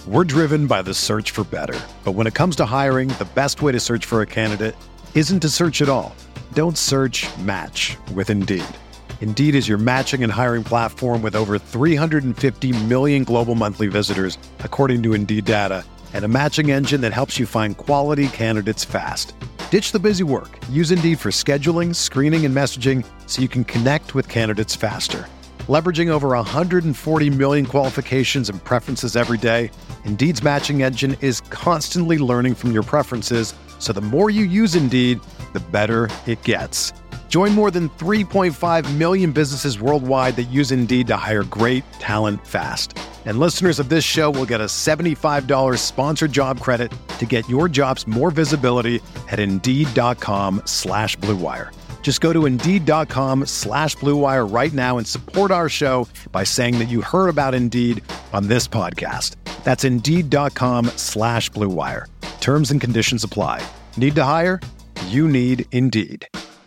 We're driven by the search for better. But when it comes to hiring, the best way to search for a candidate isn't to search at all. Don't search, match with Indeed. Indeed is your matching and hiring platform with over 350 million global monthly visitors, according to Indeed data, and a matching engine that helps you find quality candidates fast. Ditch the busy work. Use Indeed for scheduling, screening, and messaging so you can connect with candidates faster. Leveraging over 140 million qualifications and preferences every day, Indeed's matching engine is constantly learning from your preferences, so the more you use Indeed, the better it gets. Join more than 3.5 million businesses worldwide that use Indeed to hire great talent fast. And listeners of this show will get a $75 sponsored job credit to get your jobs more visibility at Indeed.com/Blue Wire. Just go to Indeed.com/Blue Wire right now and support our show by saying that you heard about Indeed on this podcast. That's Indeed.com/Blue Wire. Terms and conditions apply. Need to hire? You need Indeed.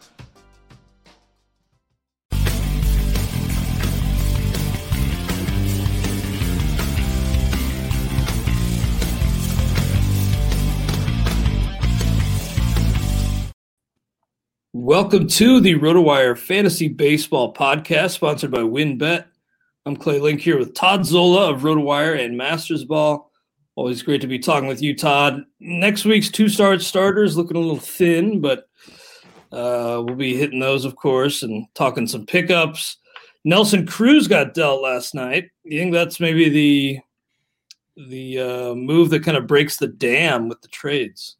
Welcome to the RotoWire Fantasy Baseball Podcast, sponsored by WynnBET. I'm Clay Link here with Todd Zola of RotoWire and Masters Ball. Always great to be talking with you, Todd. Next week's two-star starters looking a little thin, but we'll be hitting those, of course, and talking some pickups. Nelson Cruz got dealt last night. You think that's maybe the move that kind of breaks the dam with the trades?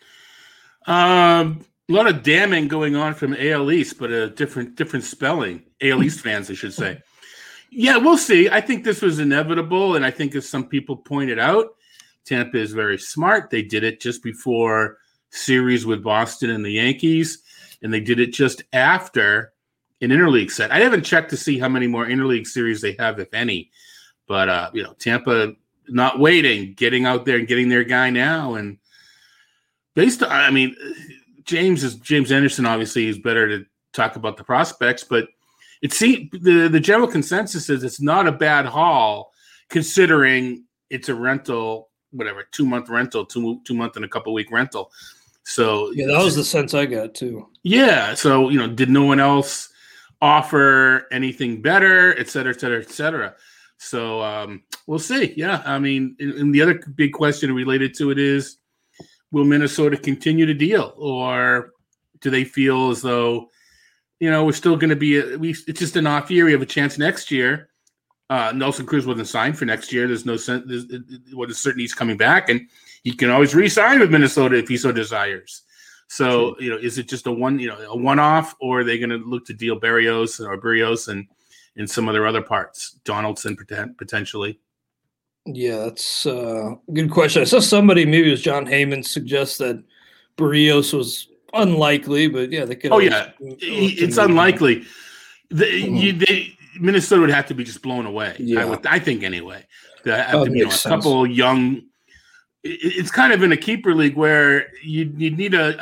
A lot of damning going on from AL East, but a different spelling. AL East fans, I should say. Yeah, we'll see. I think this was inevitable, and I think as some people pointed out, Tampa is very smart. They did it just before series with Boston and the Yankees, and they did it just after an interleague set. I haven't checked to see how many more interleague series they have, if any. But Tampa not waiting, getting out there and getting their guy now, and based on, James Anderson obviously is better to talk about the prospects, but it seems the general consensus is it's not a bad haul considering it's a rental, whatever, 2-month rental, 2 month and a couple week rental. So yeah, that was the sense I got too. Yeah. So, did no one else offer anything better, et cetera, et cetera, et cetera. So we'll see. Yeah. And the other big question related to it is, will Minnesota continue to deal, or do they feel as though, we're still going to be it's just an off year. We have a chance next year. Nelson Cruz wasn't signed for next year. There's no sense. What is certain he's coming back, and he can always re-sign with Minnesota if he so desires. So, is it just a one-off, or are they going to look to deal Berrios and some of their other parts, Donaldson potentially? Yeah, that's a good question. I saw somebody, maybe it was John Heyman, suggest that Berrios was unlikely, but yeah, they could. Oh yeah, it's unlikely. Minnesota would have to be just blown away. Yeah. I think anyway. A couple of young. It's kind of in a keeper league where you need a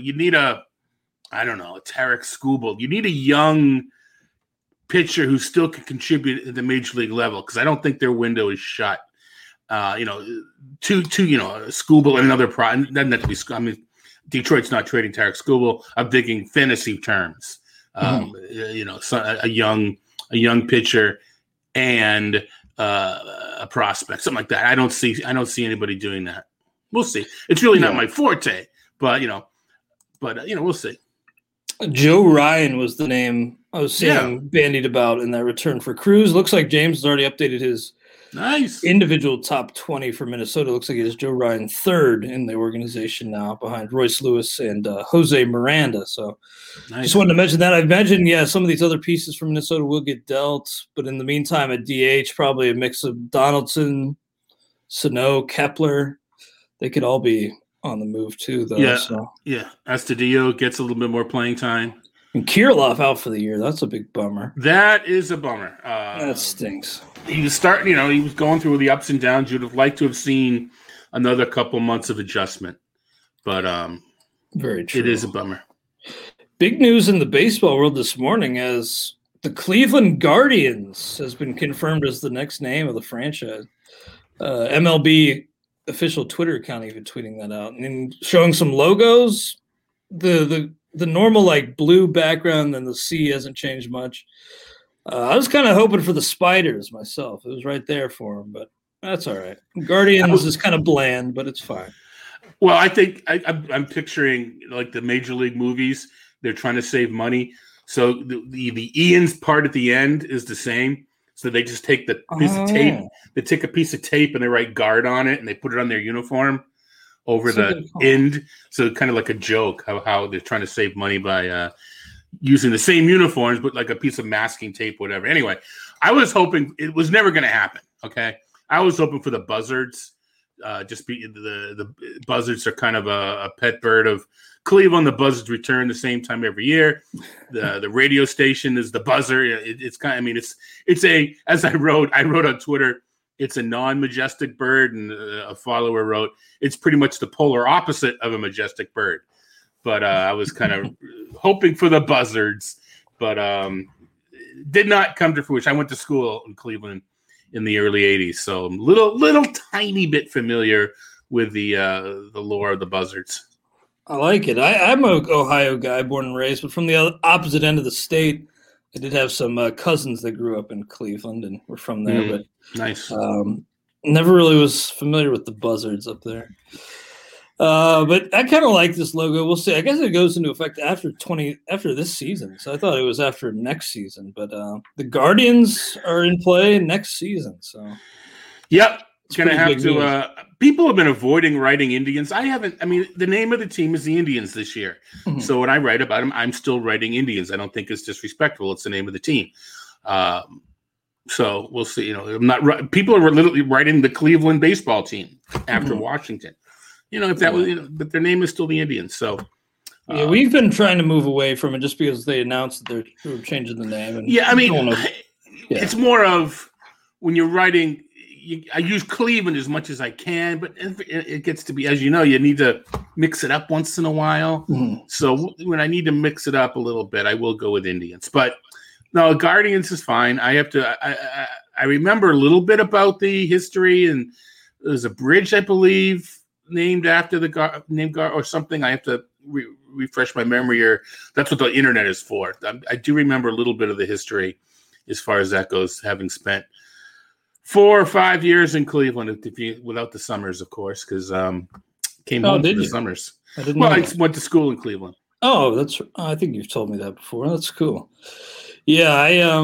I don't know, a Tarek Skubal. You need a young pitcher who still can contribute at the major league level, because I don't think their window is shut. Skubal and another doesn't have to be. Detroit's not trading Tarek Skubal. I'm thinking fantasy terms. A young pitcher and a prospect, something like that. I don't see anybody doing that. We'll see. It's really not my forte, but we'll see. Joe Ryan was the name I was seeing bandied about in that return for Cruz. Looks like James has already updated his individual top 20 for Minnesota. Looks like it is Joe Ryan third in the organization now, behind Royce Lewis and Jose Miranda. So just wanted to mention that. I imagine, some of these other pieces from Minnesota will get dealt, but in the meantime, at DH, probably a mix of Donaldson, Sano, Kepler. They could all be on the move too, though. Yeah. Astudillo gets a little bit more playing time. And Kirilloff out for the year. That's a big bummer. That is a bummer. That stinks. He was starting, he was going through the ups and downs. You'd have liked to have seen another couple months of adjustment. But very true. It is a bummer. Big news in the baseball world this morning as the Cleveland Guardians has been confirmed as the next name of the franchise. MLB official Twitter account even tweeting that out and showing some logos. The normal like blue background and the C hasn't changed much. I was kind of hoping for the spiders myself. It was right there for them, but that's all right. Guardians is kind of bland, but it's fine. Well, I think I'm picturing like the Major League movies. They're trying to save money. So the Ian's part at the end is the same. So they just take the piece of tape. They take a piece of tape and they write guard on it and they put it on their uniform over the end. So kind of like a joke how they're trying to save money by using the same uniforms, but like a piece of masking tape, whatever. Anyway, I was hoping it was never going to happen. Okay. I was hoping for the Buzzards. The Buzzards are kind of a pet bird of Cleveland. The Buzzards return the same time every year. The radio station is the buzzer. It's kind of, I mean, it's a, as I wrote on Twitter, it's a non-majestic bird. And a follower wrote, it's pretty much the polar opposite of a majestic bird. But I was kind of hoping for the Buzzards, but did not come to fruition. I went to school in Cleveland in the early 80s, so I'm little tiny bit familiar with the lore of the Buzzards. I like it. I'm an Ohio guy, born and raised, but from the opposite end of the state. I did have some cousins that grew up in Cleveland and were from there, but nice. Never really was familiar with the Buzzards up there. But I kind of like this logo. We'll see. I guess it goes into effect after this season. So I thought it was after next season. But the Guardians are in play next season. So yep, it's going to have to. People have been avoiding writing Indians. I haven't. I mean, the name of the team is the Indians this year. Mm-hmm. So when I write about them, I'm still writing Indians. I don't think it's disrespectful. It's the name of the team. So we'll see. You know, I'm not. People are literally writing the Cleveland baseball team after Washington. You know, if that was, but their name is still the Indians. So, yeah, we've been trying to move away from it just because they announced that they're changing the name. And yeah, I mean, it's more of when you're writing. I use Cleveland as much as I can, but it gets to be, as you know, you need to mix it up once in a while. Mm-hmm. So when I need to mix it up a little bit, I will go with Indians. But no, Guardians is fine. I have to. I remember a little bit about the history, and there's a bridge, I believe, named after the name or something. I have to refresh my memory, or that's what the internet is for. I do remember a little bit of the history as far as that goes, having spent 4 or 5 years in Cleveland, without the summers, of course, because came home for the summers. I went to school in Cleveland. Oh, I think you've told me that before. That's cool. Yeah,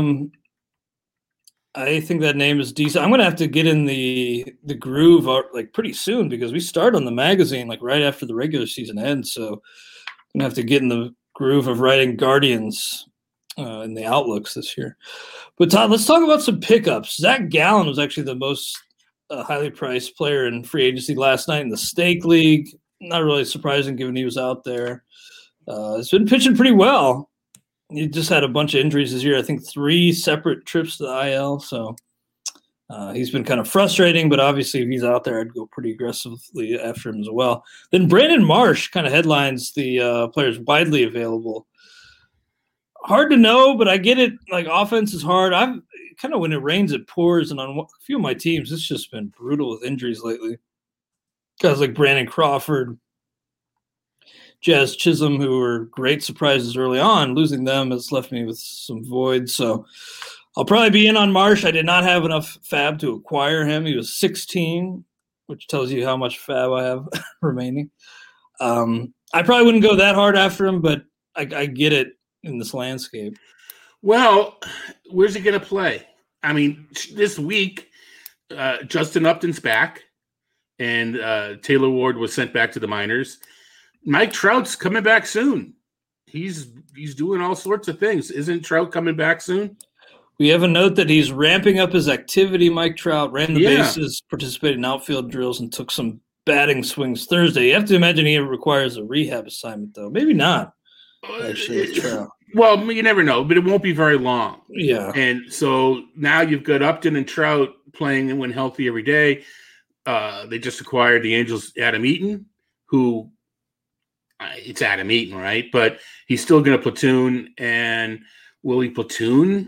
I think that name is decent. I'm gonna have to get in the groove like pretty soon because we start on the magazine like right after the regular season ends. So I'm gonna have to get in the groove of writing Guardians in the outlooks this year. But Todd, let's talk about some pickups. Zach Gallen was actually the most highly priced player in free agency last night in the Stake League. Not really surprising given he was out there. He's been pitching pretty well. He just had a bunch of injuries this year. I think 3 separate trips to the IL. So he's been kind of frustrating, but obviously if he's out there, I'd go pretty aggressively after him as well. Then Brandon Marsh kind of headlines the players widely available. Hard to know, but I get it. Like offense is hard. I've kind of when it rains, it pours. And on a few of my teams, it's just been brutal with injuries lately. Guys like Brandon Crawford, Jazz Chisholm, who were great surprises early on, losing them has left me with some voids. So I'll probably be in on Marsh. I did not have enough fab to acquire him. He was 16, which tells you how much fab I have remaining. I probably wouldn't go that hard after him, but I get it in this landscape. Well, where's he going to play? I mean, this week, Justin Upton's back, and Taylor Ward was sent back to the minors. Mike Trout's coming back soon. He's doing all sorts of things. Isn't Trout coming back soon? We have a note that he's ramping up his activity. Mike Trout ran the bases, participated in outfield drills, and took some batting swings Thursday. You have to imagine he requires a rehab assignment, though. Maybe not, actually, with Trout. Well, you never know, but it won't be very long. Yeah. And so now you've got Upton and Trout playing when healthy every day. They just acquired the Angels' Adam Eaton, who it's Adam Eaton, right? But he's still going to platoon. And will he platoon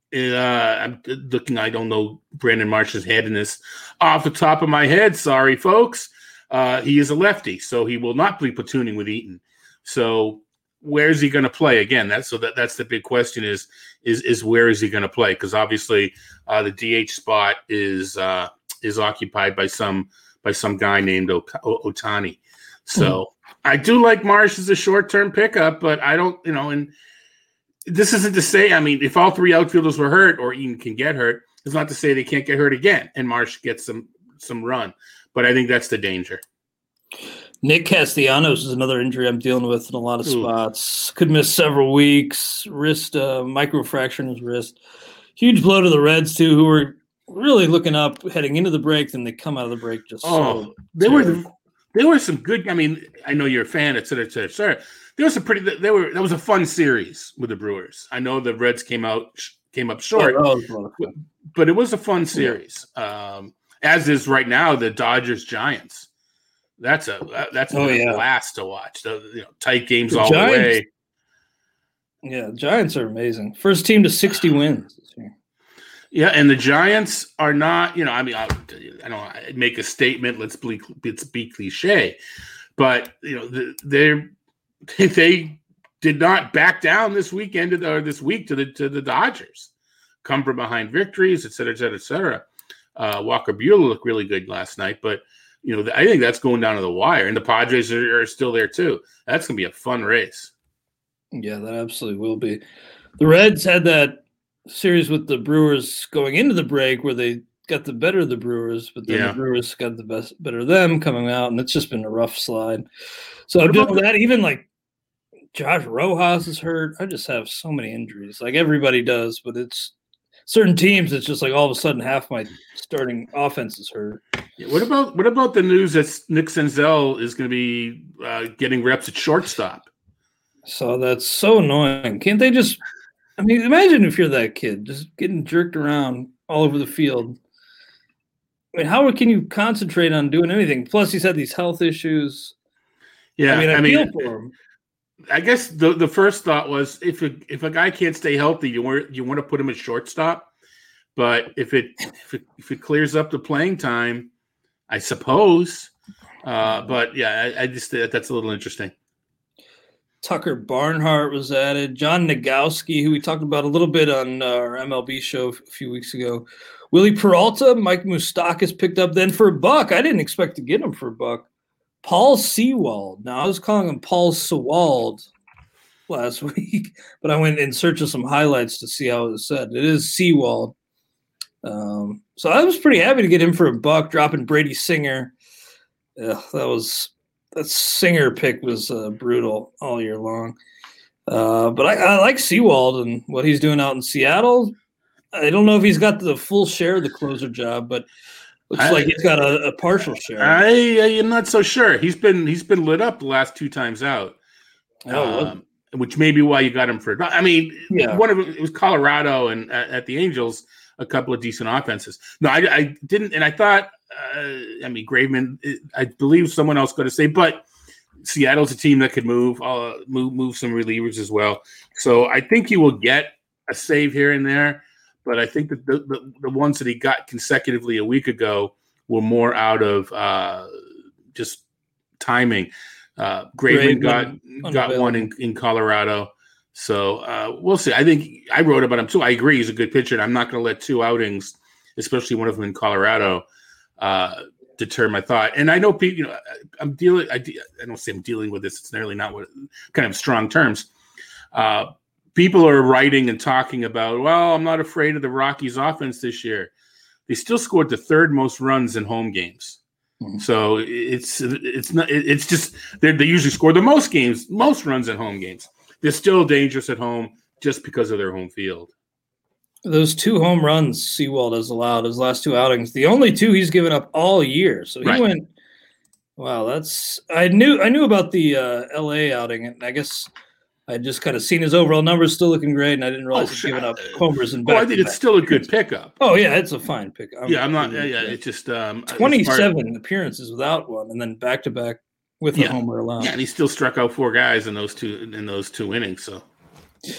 I'm looking. I don't know Brandon Marsh's head in this off the top of my head. Sorry, folks. He is a lefty, so he will not be platooning with Eaton. So where is he going to play again? That's the big question. Is where is he going to play? Because obviously the DH spot is occupied by some guy named Otani. So I do like Marsh as a short-term pickup, but I don't, and this isn't to say, I mean, if all three outfielders were hurt or Eaton can get hurt, it's not to say they can't get hurt again and Marsh gets some run. But I think that's the danger. Nick Castellanos is another injury I'm dealing with in a lot of spots. Could miss several weeks. Wrist, microfracture in his wrist. Huge blow to the Reds, too, who were really looking up heading into the break. Then they come out of the break just there were some good. I mean, I know you're a fan, et cetera, et cetera, et cetera. That was a fun series with the Brewers. I know the Reds came up short, but it was a fun series. As is right now the Dodgers Giants. That's a blast to watch. Tight games all the way. Yeah, the Giants are amazing. First team to 60 wins this year. Yeah, and the Giants are not. I mean, I don't make a statement. Let's be cliche, but they did not back down this weekend or this week to the Dodgers. Come from behind victories, et cetera, et cetera, et cetera. Walker Buehler looked really good last night, but I think that's going down to the wire, and the Padres are still there too. That's going to be a fun race. Yeah, that absolutely will be. The Reds had that series with the Brewers going into the break where they got the better of the Brewers, but then the Brewers got the better of them coming out, and it's just been a rough slide. So doing that, even like Josh Rojas is hurt. I just have so many injuries, like everybody does, but it's certain teams. It's just like all of a sudden half my starting offense is hurt. Yeah, what about the news that Nick Senzel is going to be getting reps at shortstop? So that's so annoying. Can't they just? I mean, imagine if you're that kid just getting jerked around all over the field. I mean, how can you concentrate on doing anything? Plus, he's had these health issues. Yeah, I feel for him. I guess the first thought was if a guy can't stay healthy, you want to put him at shortstop. But if it clears up the playing time, I suppose. But yeah, I just that's a little interesting. Tucker Barnhart was added. John Nagowski, who we talked about a little bit on our MLB show a few weeks ago. Willie Peralta, Mike Moustakas picked up then for $1. I didn't expect to get him for $1. Paul Sewald. Now, I was calling him Paul Sewald last week, but I went in search of some highlights to see how it was said. It is Sewald. So I was pretty happy to get him for $1, dropping Brady Singer. That Singer pick was brutal all year long. But I like Sewald and what he's doing out in Seattle. I don't know if he's got the full share of the closer job, but looks like he's got a partial share. I am not so sure. He's been lit up the last 2 times out, which may be why you got him for. I mean, one of them it was Colorado and at the Angels, a couple of decent offenses. No, I didn't, and I thought. Graveman. I believe someone else going to say, but Seattle's a team that could move some relievers as well. So I think he will get a save here and there. But I think that the ones that he got consecutively a week ago were more out of just timing. Graveman got one in Colorado. So we'll see. I think I wrote about him too. I agree he's a good pitcher, and I'm not going to let 2 outings, especially one of them in Colorado, deter my thought. And I know people, I don't say I'm dealing with this. It's nearly not what kind of strong terms. People are writing and talking about, well, I'm not afraid of the Rockies offense this year. They still scored the 3rd most runs in home games. Mm-hmm. So it's just they usually score the most runs in home games. They're still dangerous at home just because of their home field. Those 2 home runs Sewald has allowed his last 2 outings, the only 2 he's given up all year. So he went, wow, I knew about the LA outing, and I guess I just kind of seen his overall numbers still looking great, and I didn't realize he's giving up homers and back. I think it's still a good pickup. Oh yeah, it's a fine pickup. I'm not. It's just 27 appearances without one, and then back to back with a homer allowed. Yeah, and he still struck out 4 guys in those two innings. So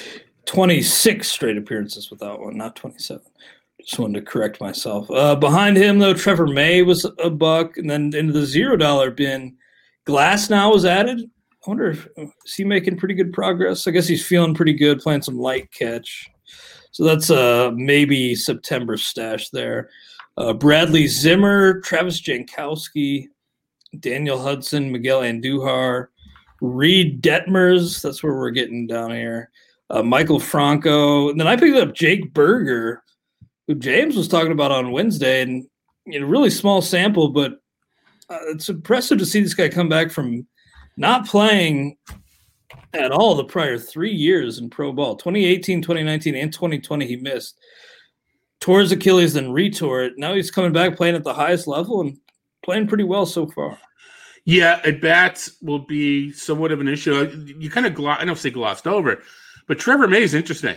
26 straight appearances without one, not 27. Just wanted to correct myself. Behind him, though, Trevor May was $1, and then into the $0 bin, Glasnow was added. I wonder if is he making pretty good progress. I guess he's feeling pretty good, playing some light catch. So that's maybe September stash there. Bradley Zimmer, Travis Jankowski, Daniel Hudson, Miguel Andujar, Reed Detmers. That's where we're getting down here. Michael Franco. And then I picked up Jake Berger, who James was talking about on Wednesday, and really small sample, but it's impressive to see this guy come back from not playing at all the prior 3 years in pro ball. 2018, 2019, and 2020 he missed. Tore his Achilles, then retore it. Now he's coming back playing at the highest level and playing pretty well so far. Yeah, at bats will be somewhat of an issue. You kind of I don't say glossed over, but Trevor May is interesting.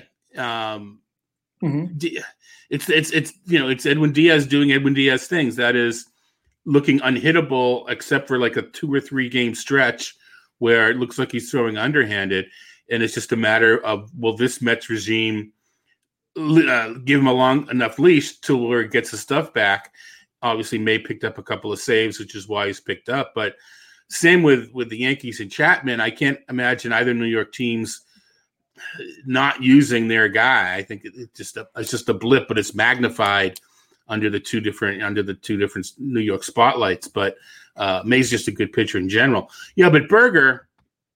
It's Edwin Diaz doing Edwin Diaz things. That is looking unhittable, except for like a 2 or 3 game stretch where it looks like he's throwing underhanded, and it's just a matter of will this Mets regime give him a long enough leash till where he gets his stuff back. Obviously, May picked up a couple of saves, which is why he's picked up. But same with the Yankees and Chapman. I can't imagine either New York teams not using their guy. I think it's just a blip, but it's magnified under the two different New York spotlights. But May's just a good pitcher in general. Yeah, but Berger,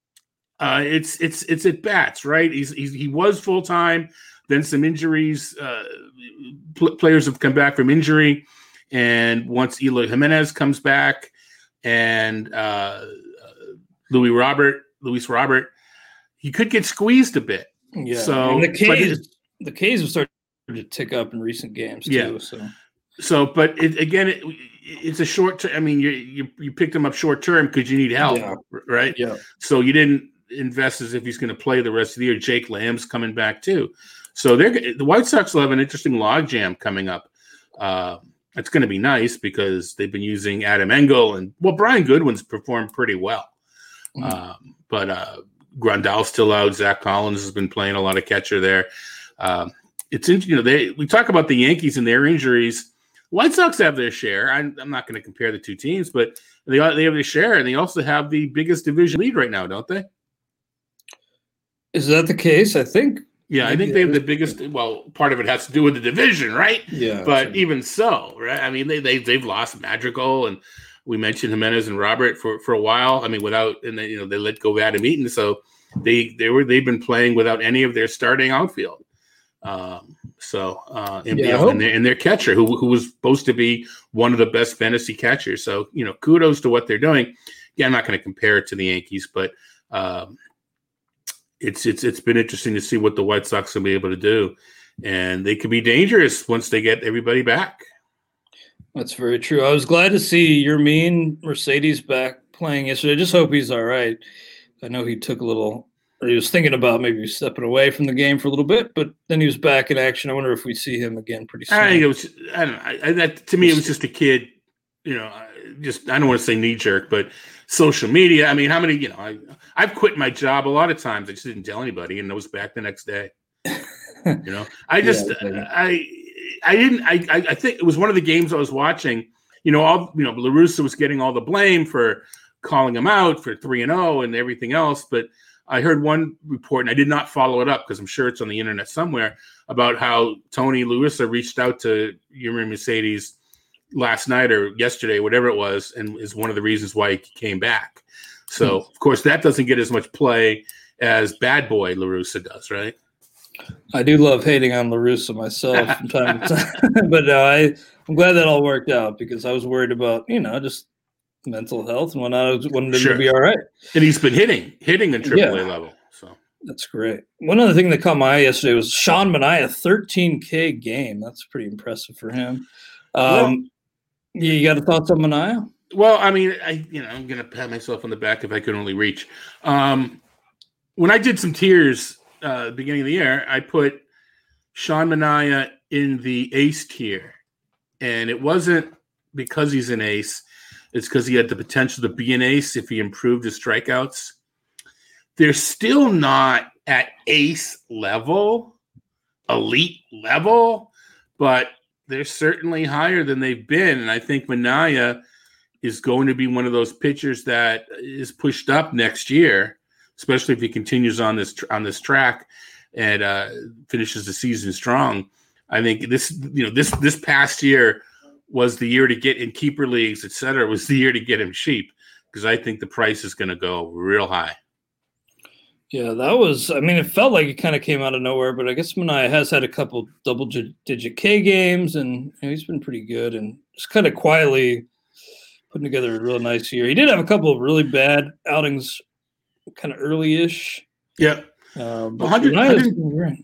it's at bats, right? He was full time. Then some injuries. Players have come back from injury, and once Eloy Jimenez comes back, and Luis Robert, he could get squeezed a bit. Yeah. So and the K's have started to tick up in recent games too. Yeah. But it's a short term. I mean, you picked him up short term because you need help, right? Yeah. So you didn't invest as if he's going to play the rest of the year. Jake Lamb's coming back too. So the White Sox will have an interesting logjam coming up. It's going to be nice because they've been using Adam Engel and Brian Goodwin's performed pretty well. But Grandal's still out. Zach Collins has been playing a lot of catcher there. It's interesting. We talk about the Yankees and their injuries. White Sox have their share. I'm not going to compare the two teams, but they have their share, and they also have the biggest division lead right now, don't they? Is that the case? I think. Yeah, I think they have the biggest. Well, part of it has to do with the division, right? Yeah. But even so, right? I mean, they've lost Madrigal, and we mentioned Jimenez and Robert for a while. I mean, they let go of Adam Eaton, so they've been playing without any of their starting outfield. And their catcher, who was supposed to be one of the best fantasy catchers. So kudos to what they're doing. Yeah, I'm not going to compare it to the Yankees, but it's been interesting to see what the White Sox will be able to do, and they could be dangerous once they get everybody back. That's very true. I was glad to see Yermin Mercedes back playing yesterday. I just hope he's all right. I know he was thinking about maybe stepping away from the game for a little bit, but then he was back in action. I wonder if we see him again pretty soon. I don't know. To me, it was just a kid. I don't want to say knee jerk, but social media. I mean, how many? I've quit my job a lot of times. I just didn't tell anybody, and I was back the next day. I think it was one of the games I was watching. La Russa was getting all the blame for calling him out for 3-0 and everything else, but I heard one report, and I did not follow it up because I'm sure it's on the internet somewhere, about how Tony La Russa reached out to Yermin Mercedes last night or yesterday, whatever it was, and is one of the reasons why he came back. So, of course, that doesn't get as much play as Bad Boy La Russa does, right? I do love hating on La Russa myself from time to time, but I'm glad that all worked out because I was worried about, just mental health and whatnot. I wanted him to be all right. And he's been hitting in AAA level. So that's great. One other thing that caught my eye yesterday was Sean Manaea, 13K game. That's pretty impressive for him. You got a thoughts on Manaea? Well, I mean, I'm going to pat myself on the back if I could only reach. When I did some tiers beginning of the year, I put Sean Manaea in the ace tier. And it wasn't because he's an ace. It's because he had the potential to be an ace if he improved his strikeouts. They're still not at ace level, elite level, but they're certainly higher than they've been. And I think Manaea is going to be one of those pitchers that is pushed up next year, especially if he continues on this track and finishes the season strong. I think this past year was the year to get in keeper leagues, et cetera, was the year to get him cheap, because I think the price is going to go real high. Yeah, it felt like it kind of came out of nowhere, but I guess Manaea has had a couple double-digit K games, and he's been pretty good and just kind of quietly putting together a real nice year. He did have a couple of really bad outings kind of early-ish. Yeah. 128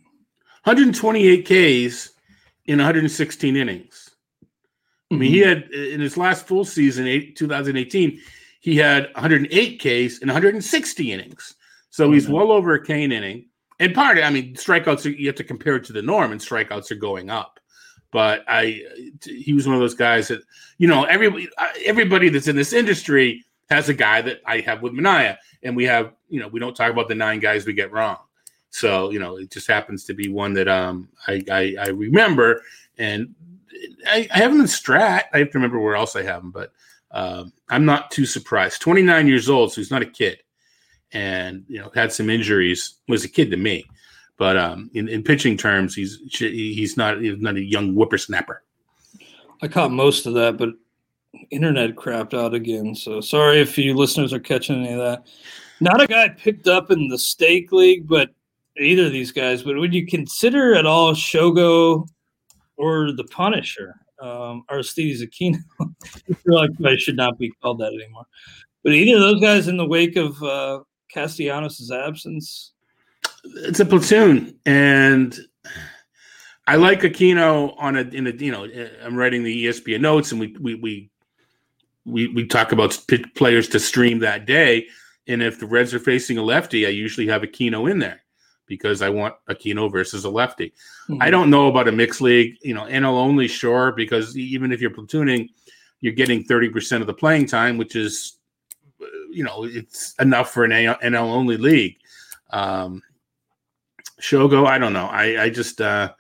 Ks in 116 innings. I mean, he had, in his last full season, 2018, he had 108 Ks in 160 innings. So he's well over a K an inning. And strikeouts, you have to compare it to the norm, and strikeouts are going up. But he was one of those guys that, everybody that's in this industry has a guy that I have with Manaea. And we have, we don't talk about the 9 guys we get wrong. So, it just happens to be one that I remember. And I have him in Strat. I have to remember where else I have him. But I'm not too surprised. 29 years old, so he's not a kid. And, had some injuries. Was a kid to me. But in pitching terms, he's not a young whippersnapper. I caught most of that, but internet crapped out again. So sorry if you listeners are catching any of that. Not a guy picked up in the Stake League, but either of these guys. But would you consider at all Shogo or the Punisher, Aristides Aquino? I feel like I should not be called that anymore. But either of those guys in the wake of Castellanos' absence? It's a platoon, and I like Aquino I'm writing the ESPN notes, and we talk about players to stream that day. And if the Reds are facing a lefty, I usually have Aquino in there because I want Aquino versus a lefty. Mm-hmm. I don't know about a mixed league, NL only, sure, because even if you're platooning, you're getting 30% of the playing time, which is, it's enough for an NL only league. Shogo, I don't know. I just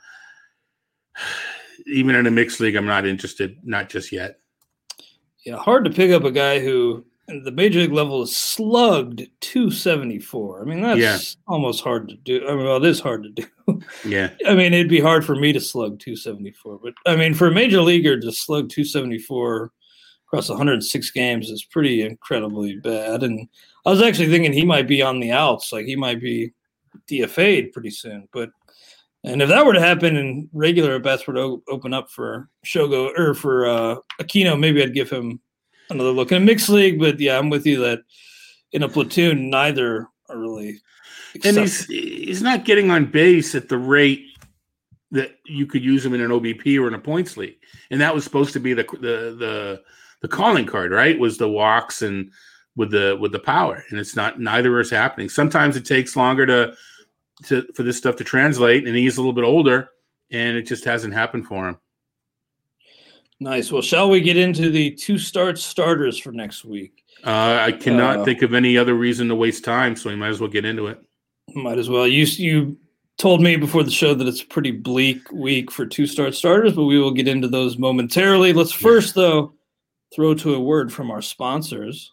even in a mixed league, I'm not interested, not just yet. Yeah, hard to pick up a guy who at the major league level is slugged 274. I mean, that's almost hard to do. It is hard to do. Yeah. It'd be hard for me to slug 274. But, for a major leaguer to slug 274 across 106 games is pretty incredibly bad. And I was actually thinking he might be on the outs. Like, he might be DFA'd pretty soon. And if that were to happen and regular at-bats were to open up for Shogo or for Aquino, maybe I'd give him another look in a mixed league. But, yeah, I'm with you that in a platoon, neither are really acceptable. And he's not getting on base at the rate that you could use him in an OBP or in a points league. And that was supposed to be the calling card, right? Was the walks and with the power. And it's not, neither is happening. Sometimes it takes longer for this stuff to translate, and he's a little bit older, and it just hasn't happened for him. Nice. Well, shall we get into the 2-start starters for next week? I cannot think of any other reason to waste time, so we might as well get into it. Might as well. You told me before the show that it's a pretty bleak week for 2-start starters, but we will get into those momentarily. Let's first, though, throw to a word from our sponsors.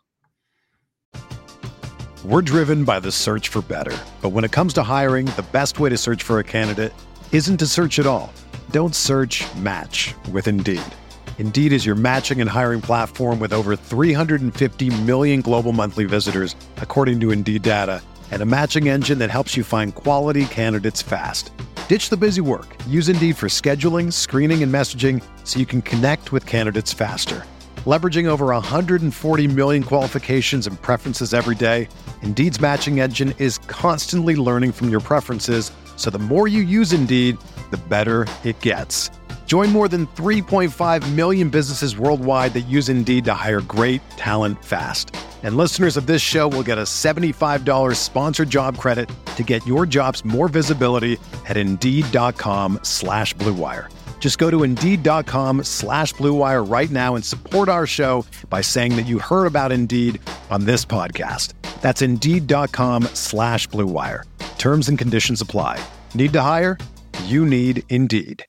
We're driven by the search for better. But when it comes to hiring, the best way to search for a candidate isn't to search at all. Don't search, match with Indeed. Indeed is your matching and hiring platform with over 350 million global monthly visitors, according to Indeed data, and a matching engine that helps you find quality candidates fast. Ditch the busy work. Use Indeed for scheduling, screening, and messaging so you can connect with candidates faster. Leveraging over 140 million qualifications and preferences every day, Indeed's matching engine is constantly learning from your preferences, so the more you use Indeed, the better it gets. Join more than 3.5 million businesses worldwide that use Indeed to hire great talent fast. And listeners of this show will get a $75 sponsored job credit to get your jobs more visibility at Indeed.com/Blue Wire. Just go to Indeed.com/Blue Wire right now and support our show by saying that you heard about Indeed on this podcast. That's Indeed.com/Blue Wire. Terms and conditions apply. Need to hire? You need Indeed.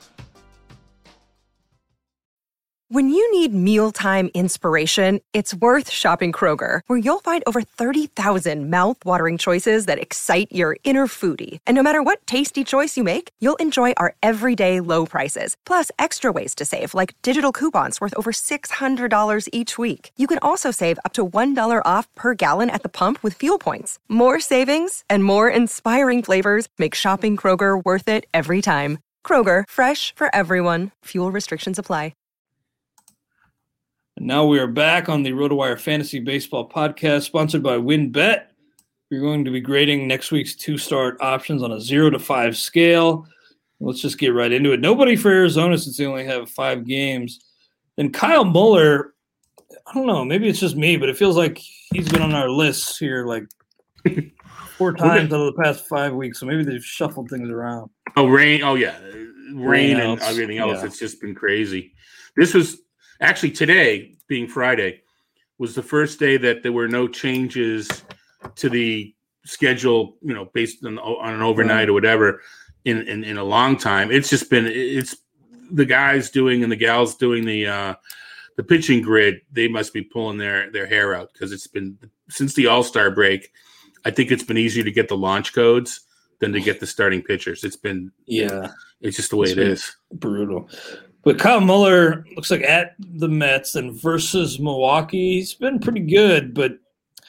When you need mealtime inspiration, it's worth shopping Kroger, where you'll find over 30,000 mouth-watering choices that excite your inner foodie. And no matter what tasty choice you make, you'll enjoy our everyday low prices, plus extra ways to save, like digital coupons worth over $600 each week. You can also save up to $1 off per gallon at the pump with fuel points. More savings and more inspiring flavors make shopping Kroger worth it every time. Kroger, fresh for everyone. Fuel restrictions apply. And now we are back on the RotoWire Fantasy Baseball Podcast, sponsored by WynnBET. We're going to be grading next week's two-start options on a 0 to 5 scale. Let's just get right into it. Nobody for Arizona since they only have 5 games. Then Kyle Muller, I don't know, maybe it's just me, but it feels like he's been on our lists here like 4 times out of the past 5 weeks. So maybe they've shuffled things around. Rain and everything else. Yeah. It's just been crazy. This was actually today, being Friday, was the first day that there were no changes to the schedule, based on an overnight or whatever in a long time. It's just been the guys doing and the gals doing the pitching grid. They must be pulling their hair out, because it's been since the All-Star break. I think it's been easier to get the launch codes than to get the starting pitchers. It's been it's just the way it is. Brutal. But Kyle Muller looks like at the Mets and versus Milwaukee. He's been pretty good, but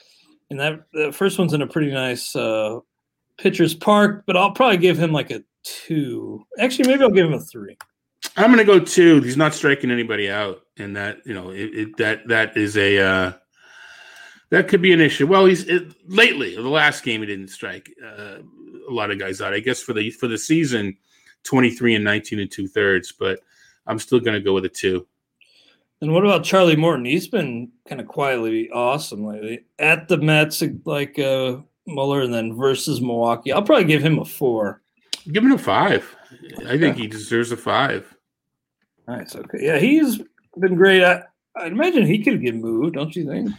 the first one's in a pretty nice pitcher's park. But I'll probably give him like a 2. Actually, maybe I'll give him a 3. I'm going to go 2. He's not striking anybody out, and that that is a that could be an issue. Well, lately, the last game he didn't strike a lot of guys out. I guess for the season, 23 and 19 2/3, but I'm still going to go with a 2. And what about Charlie Morton? He's been kind of quietly awesome lately. At the Mets, like Muller, and then versus Milwaukee. I'll probably give him a 4. Give him a 5. I think he deserves a 5. Nice. Okay. Yeah, he's been great. I'd imagine he could get moved, don't you think?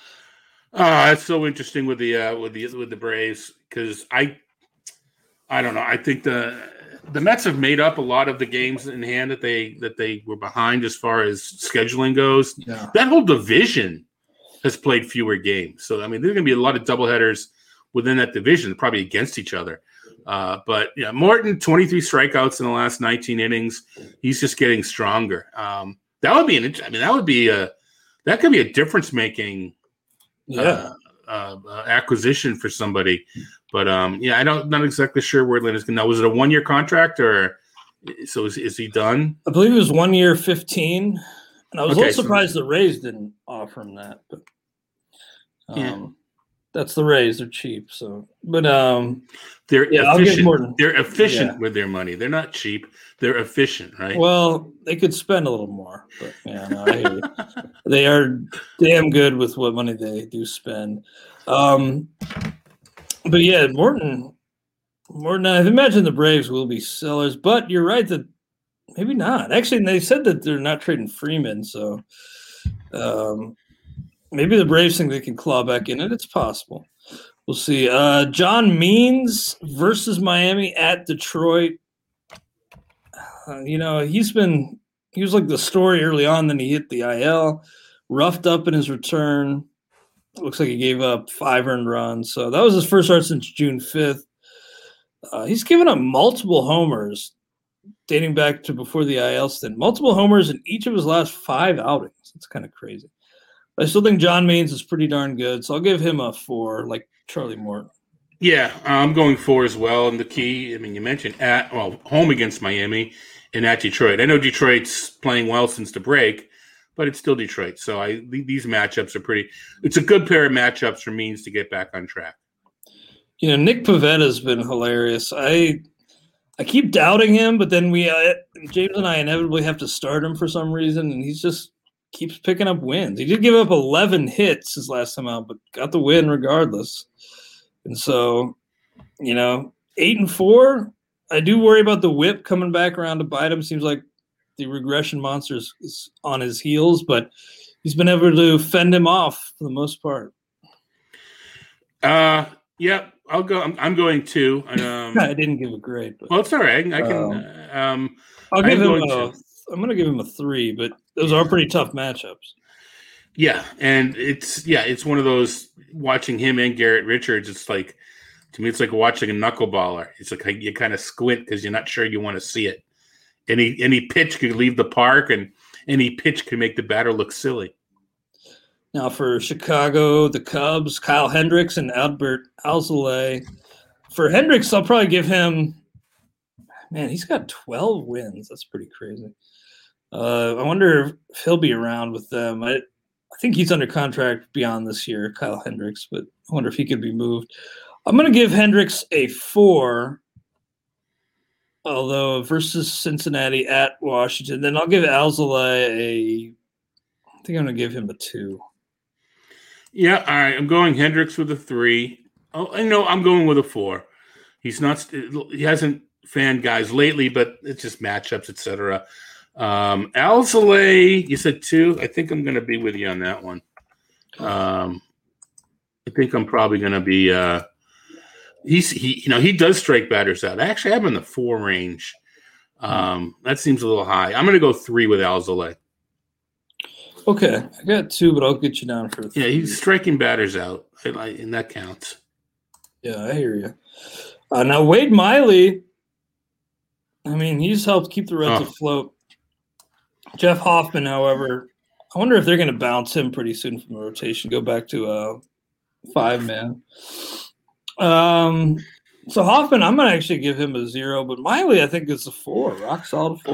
It's so interesting with the Braves, because I don't know. I think the Mets have made up a lot of the games in hand that they were behind as far as scheduling goes. Yeah. That whole division has played fewer games. So, I mean, there's going to be a lot of doubleheaders within that division, probably against each other. But yeah, Morton, 23 strikeouts in the last 19 innings. He's just getting stronger. That could be a difference-making acquisition for somebody. But not exactly sure where Atlanta's going. Now, was it a 1-year contract, or so is he done? I believe it was 1 year, 15. And I was a little surprised the Rays didn't offer him that. But that's the Rays; they're cheap. So, but they're efficient. They're efficient with their money. They're not cheap. They're efficient, right? Well, they could spend a little more, but I hear you. They are damn good with what money they do spend. But yeah, Morton, I imagine the Braves will be sellers, but you're right that maybe not. Actually, they said that they're not trading Freeman, so maybe the Braves think they can claw back in it. It's possible. We'll see. John Means versus Miami at Detroit. He was like the story early on, then he hit the IL, roughed up in his return. Looks like he gave up 5 earned runs. So that was his first start since June 5th. He's given up multiple homers dating back to before the IL stint. Multiple homers in each of his last 5 outings. It's kind of crazy. I still think John Means is pretty darn good. So I'll give him a 4, like Charlie Morton. Yeah, I'm going 4 as well. And the key, you mentioned home against Miami and at Detroit. I know Detroit's playing well since the break, but it's still Detroit. So these matchups are it's a good pair of matchups for Means to get back on track. Nick Pavetta's been hilarious. I keep doubting him, but then James and I inevitably have to start him for some reason, and he just keeps picking up wins. He did give up 11 hits his last time out, but got the win regardless. And so, 8-4, I do worry about the whip coming back around to bite him. Seems like the regression monster is on his heels, but he's been able to fend him off for the most part. Yeah, I'll go. I'm going 2. I didn't give a grade. But, well, it's all right. I can. I'm going to give him a 3, but those are pretty tough matchups. Yeah, and it's one of those, watching him and Garrett Richards, it's like, to me, it's like watching a knuckleballer. It's like you kind of squint because you're not sure you want to see it. Any pitch could leave the park, and any pitch could make the batter look silly. Now for Chicago, the Cubs, Kyle Hendricks and Albert Alzolay. For Hendricks, I'll probably give him, man, he's got 12 wins. That's pretty crazy. I wonder if he'll be around with them. I think he's under contract beyond this year, Kyle Hendricks, but I wonder if he could be moved. I'm going to give Hendricks a 4, although versus Cincinnati at Washington. Then I'll give Alzolay I think I'm going to give him a 2. Yeah, all right. I'm going Hendricks with a 3. Oh, I know I'm going with a 4. He hasn't fanned guys lately, but it's just matchups, etc. Alzolay, you said 2. I think I'm going to be with you on that one. I think I'm probably going to be. He does strike batters out. I actually have him in the 4 range. That seems a little high. I'm going to go 3 with Alzolay. Okay, I got 2, but I'll get you down for 3. Yeah, he's striking batters out, and that counts. Yeah, I hear you. Now Wade Miley, I mean, he's helped keep the Reds afloat. Jeff Hoffman, however, I wonder if they're going to bounce him pretty soon from the rotation, go back to a 5-man. So Hoffman, I'm going to actually give him a 0, but Miley, I think, is a 4, rock solid 4.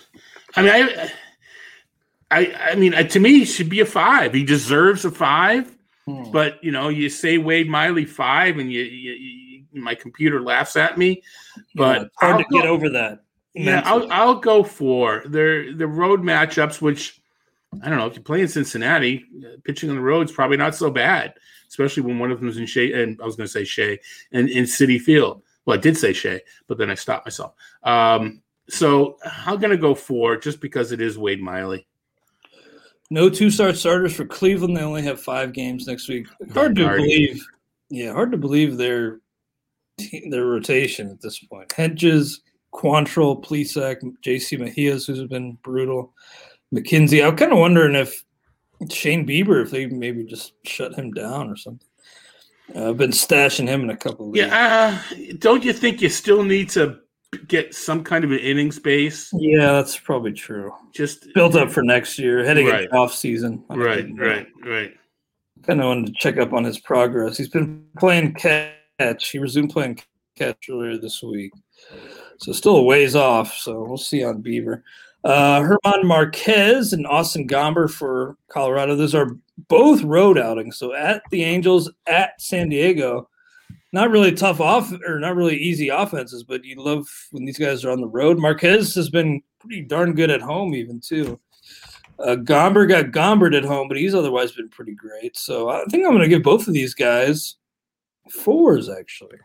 I mean, to me, he should be a 5. He deserves a 5. But you say Wade Miley 5, and you my computer laughs at me. But it's hard to get over that. Yeah, I'll go 4. The road matchups, which I don't know, if you play in Cincinnati, pitching on the road is probably not so bad, especially when one of them is in Shea, and I was going to say Shea, and in Citi Field. Well, I did say Shea, but then I stopped myself. So I'm going to go 4 just because it is Wade Miley. No 2-start starters for Cleveland. They only have 5 games next week. Hard to believe. Yeah, hard to believe their rotation at this point. Hedges, Quantrill, Plesac, J.C. Mejias, who's been brutal. McKenzie. I'm kind of wondering if Shane Bieber, if they maybe just shut him down or something. I've been stashing him in a couple of leagues. Yeah, don't you think you still need to get some kind of an innings base? Yeah, that's probably true. Just built up for next year, heading into off season. Right. Kind of wanted to check up on his progress. He's been playing catch. He resumed playing catch earlier this week, so still a ways off. So we'll see on Bieber. Herman Marquez and Austin Gomber for Colorado. Those are both road outings. So at the Angels, at San Diego. Not really tough not really easy offenses, but you love when these guys are on the road. Marquez has been pretty darn good at home, even too. Gomber got Gombered at home, but he's otherwise been pretty great. So I think I'm going to give both of these guys 4s, actually.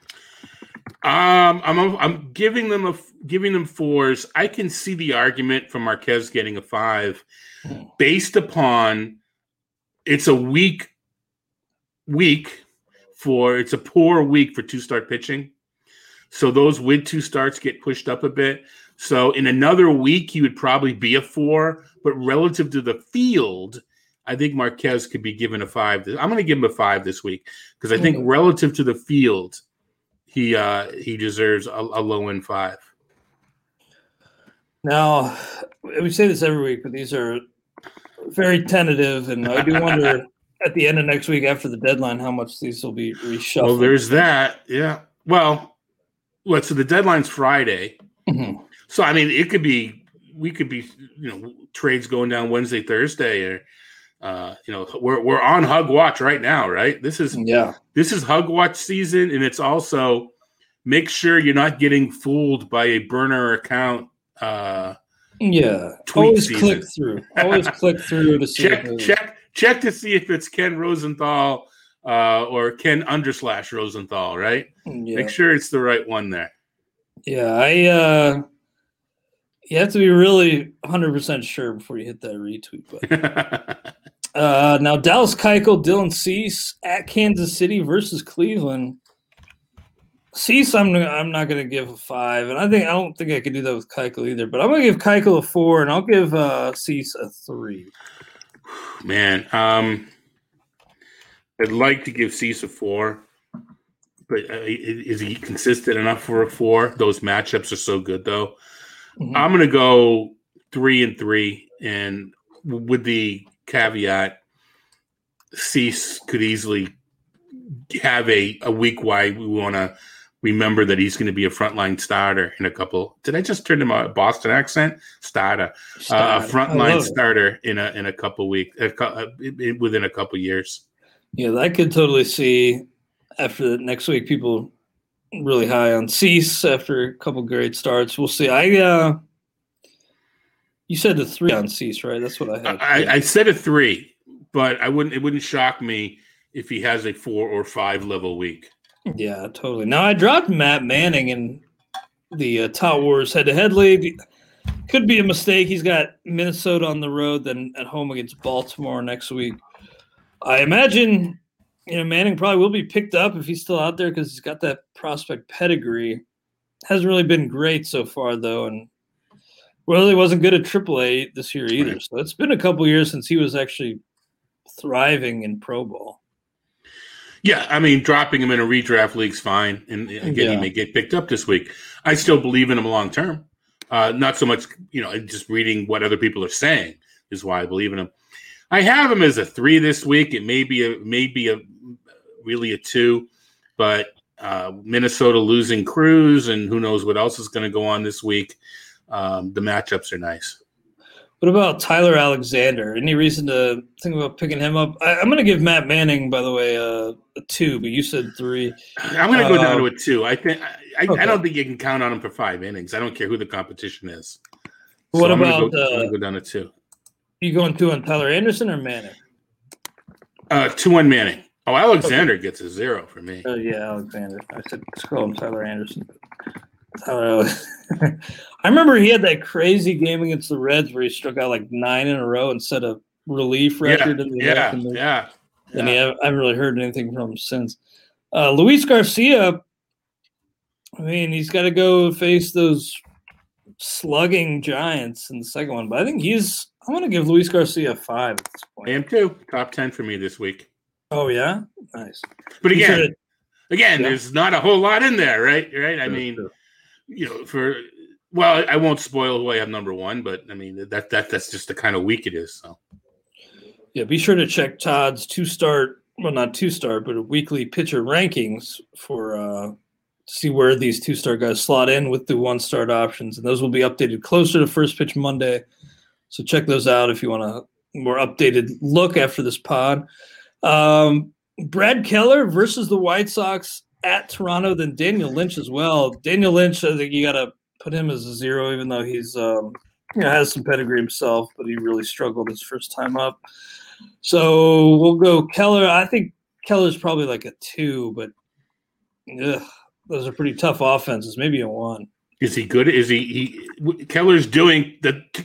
I'm giving them 4s. I can see the argument for Marquez getting a 5, based upon it's a weak. It's a poor week for 2-start pitching. So those with 2 starts get pushed up a bit. So in another week, he would probably be a 4. But relative to the field, I think Marquez could be given a 5. I'm going to give him a 5 this week because I think relative to the field, he deserves a low-end 5. Now, we say this every week, but these are very tentative, and I do wonder – at the end of next week after the deadline, how much these will be reshuffled. Well, there's that. Yeah. Well, so the deadline's Friday. Mm-hmm. So, I mean, we could be, trades going down Wednesday, Thursday, or, we're on Hug Watch right now, right? This is Hug Watch season. And it's also make sure you're not getting fooled by a burner account. Always season. Click through. Always click through to see. Check to see if it's Ken Rosenthal or Ken _ Rosenthal, right? Yeah. Make sure it's the right one there. Yeah, you have to be really 100% sure before you hit that retweet button. Now, Dallas Keuchel, Dylan Cease at Kansas City versus Cleveland. Cease, I'm not going to give a 5, and I don't think I could do that with Keuchel either. But I'm going to give Keuchel a 4, and I'll give Cease a 3. Man, I'd like to give Cease a 4, but is he consistent enough for a 4? Those matchups are so good, though. Mm-hmm. I'm going to go 3-3, and with the caveat, Cease could easily have a week why we want to remember that he's going to be a frontline starter in a couple. Did I just turn him a Boston accent? Starter. A frontline starter in a couple weeks, within a couple years. Yeah, I could totally see after next week people really high on Cease after a couple great starts. We'll see. You said the 3 on Cease, right? That's what I had. I said a 3, but it wouldn't shock me if he has a 4 or 5 level week. Yeah, totally. Now, I dropped Matt Manning in the Tout Wars head-to-head league. Could be a mistake. He's got Minnesota on the road, then at home against Baltimore next week. I imagine, Manning probably will be picked up if he's still out there because he's got that prospect pedigree. Hasn't really been great so far, though, and really wasn't good at AAA this year either. Right. So it's been a couple years since he was actually thriving in Pro Bowl. Yeah, I mean, dropping him in a redraft league's fine, and again, he may get picked up this week. I still believe in him long term. Not so much, just reading what other people are saying is why I believe in him. I have him as a 3 this week. It may be really a 2, but Minnesota losing Cruz, and who knows what else is going to go on this week. The matchups are nice. What about Tyler Alexander? Any reason to think about picking him up? I'm going to give Matt Manning, by the way, a 2, but you said 3. I'm going to go down to a 2. I don't think you can count on him for 5 innings. I don't care who the competition is. So what I'm about go down to 2? You going 2 on Tyler Anderson or Manning? 2 on Manning. Oh, Alexander gets a 0 for me. Oh yeah, Alexander. I said scroll him Tyler Anderson. I remember he had that crazy game against the Reds where he struck out like 9 in a row and set a relief record. Yeah. And I haven't really heard anything from him since. Luis Garcia, I mean, he's got to go face those slugging Giants in the second one. But I think I'm going to give Luis Garcia a 5 at this point. I am too. Top 10 for me this week. Oh, yeah? Nice. But again, there's not a whole lot in there, right? I mean, I won't spoil who I have number 1, but I mean that's just the kind of week it is. So yeah, be sure to check Todd's not 2-star, but weekly pitcher rankings for see where these 2-star guys slot in with the 1-star options, and those will be updated closer to First Pitch Monday. So check those out if you want a more updated look after this pod. Brad Keller versus the White Sox at Toronto, then Daniel Lynch as well. Daniel Lynch, I think you got to put him as a 0, even though he's has some pedigree himself, but he really struggled his first time up. So we'll go Keller. I think Keller's probably like a 2, but those are pretty tough offenses. Maybe a 1. Is he good? Is Keller's doing?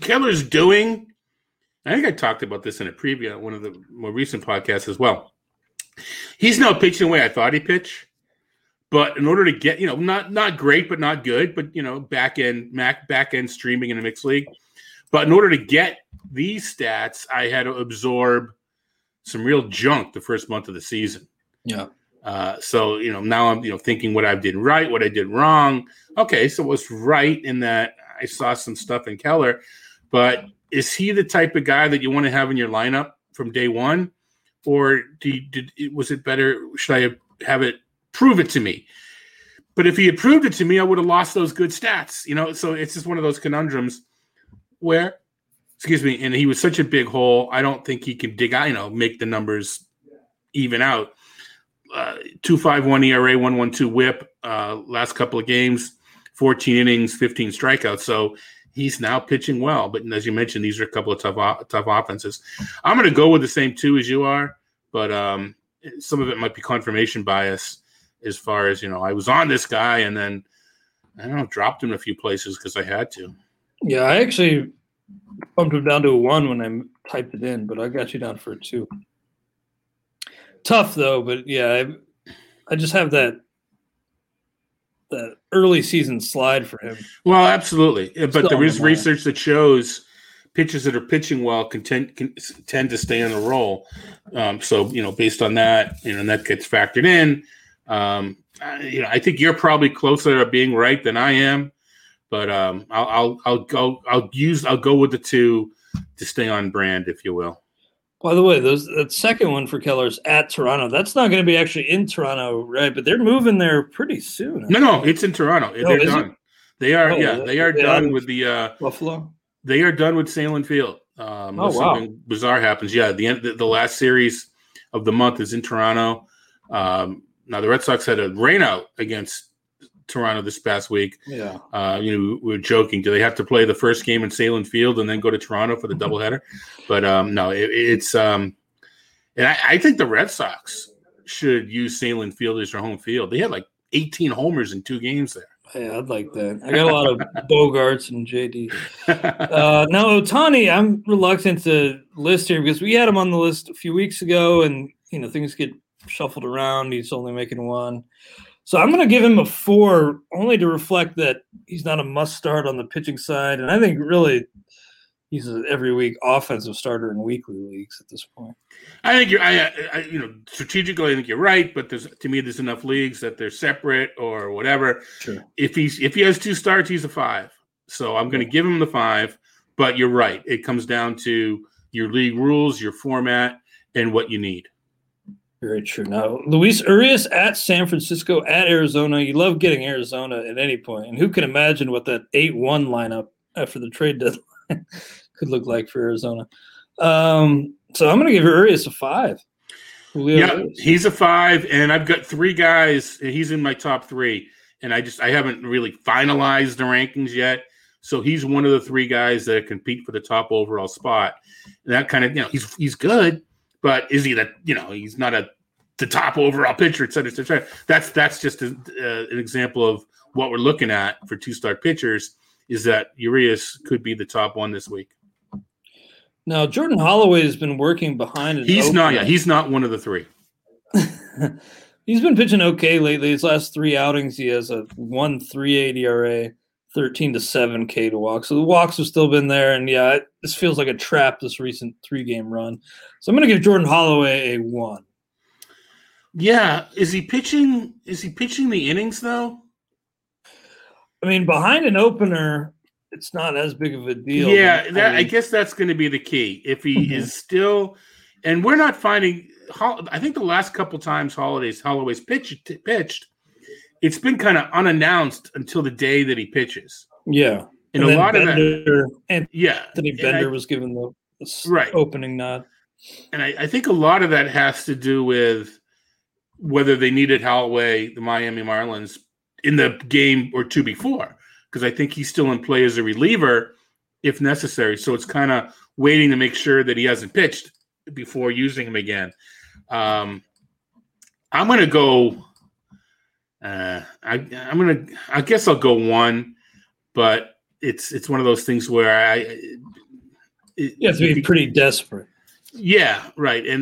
I think I talked about this in a preview on one of the more recent podcasts as well. He's now pitching the way I thought he'd pitch. But in order to get, not great, but not good, but, back end streaming in a mixed league. But in order to get these stats, I had to absorb some real junk the first month of the season. Yeah. So, now I'm, thinking what I did right, what I did wrong. Okay. So it was right in that I saw some stuff in Keller, but is he the type of guy that you want to have in your lineup from day one? Or was it better? Should I have it prove it to me? But if he had proved it to me, I would have lost those good stats, So it's just one of those conundrums where, and he was such a big hole. I don't think he can dig out, make the numbers even out. 2.51 ERA, 1.12 WHIP. Last couple of games, 14 innings, 15 strikeouts. So he's now pitching well. But as you mentioned, these are a couple of tough offenses. I'm going to go with the same 2 as you are, but some of it might be confirmation bias as far as, I was on this guy and then, dropped him a few places because I had to. Yeah, I actually bumped him down to a 1 when I typed it in, but I got you down for a 2. Tough, though, but yeah, I just have that that early season slide for him. Well, absolutely, but there is research that shows pitchers that are pitching well can tend to stay on the roll. So based on that, and that gets factored in. I think you're probably closer to being right than I am, but I'll go with the two to stay on brand, if you will. By the way, that second one for Keller's at Toronto. That's not going to be actually in Toronto, right? But they're moving there pretty soon. No, it's in Toronto. They're done. They are. They are done with the Buffalo. They are done with Salem Field. Something bizarre happens. Yeah, the last series of the month is in Toronto. Now the Red Sox had a rainout against Toronto this past week. Yeah. We were joking. Do they have to play the first game in Salem Field and then go to Toronto for the doubleheader? But no, it's and I think the Red Sox should use Salem Field as their home field. They had like 18 homers in 2 games there. Yeah, I'd like that. I got a lot of Bogarts and JD. Now, Ohtani, I'm reluctant to list here because we had him on the list a few weeks ago, and things get shuffled around. He's only making 1. So I'm going to give him a 4, only to reflect that he's not a must start on the pitching side. And I think really he's an every week offensive starter in weekly leagues at this point. I think strategically, I think you're right. But to me, there's enough leagues that they're separate or whatever. Sure. If he has 2 starts, he's a 5. So I'm going to give him the 5. But you're right. It comes down to your league rules, your format, and what you need. Very true. Now, Luis Urias at San Francisco, at Arizona. You love getting Arizona at any point. And who can imagine what that 8-1 lineup after the trade deadline could look like for Arizona? So I'm going to give Urias a 5. Urias. He's a 5, and I've got 3 guys. And he's in my top 3, and I haven't really finalized the rankings yet. So he's one of the 3 guys that compete for the top overall spot. And that kind of, he's good. But is he that? He's not the top overall pitcher, et cetera, et cetera. That's just an example of what we're looking at for 2-start pitchers. Is that Urias could be the top one this week? Now Jordan Holloway has been working behind. He's not. Yeah, he's not one of the 3. He's been pitching okay lately. His last 3 outings, he has a 1.38 ERA, 13-7 K to walk. So the walks have still been there, and this feels like a trap. This recent 3-game run. So I'm going to give Jordan Holloway a 1. Yeah, is he pitching the innings though? I mean, behind an opener, it's not as big of a deal. Yeah, I guess that's going to be the key. If he is still, and we're not finding. I think the last couple times Holloway's pitched, it's been kind of unannounced until the day that he pitches. Yeah, and a lot Bender, of that. Anthony Bender was given the opening nod. And I think a lot of that has to do with whether they needed Holloway, the Miami Marlins, in the game or 2 before, because I think he's still in play as a reliever if necessary. So it's kind of waiting to make sure that he hasn't pitched before using him again. I'm going to go. I guess I'll go 1, but it's one of those things where you have to be pretty desperate. Yeah, right, and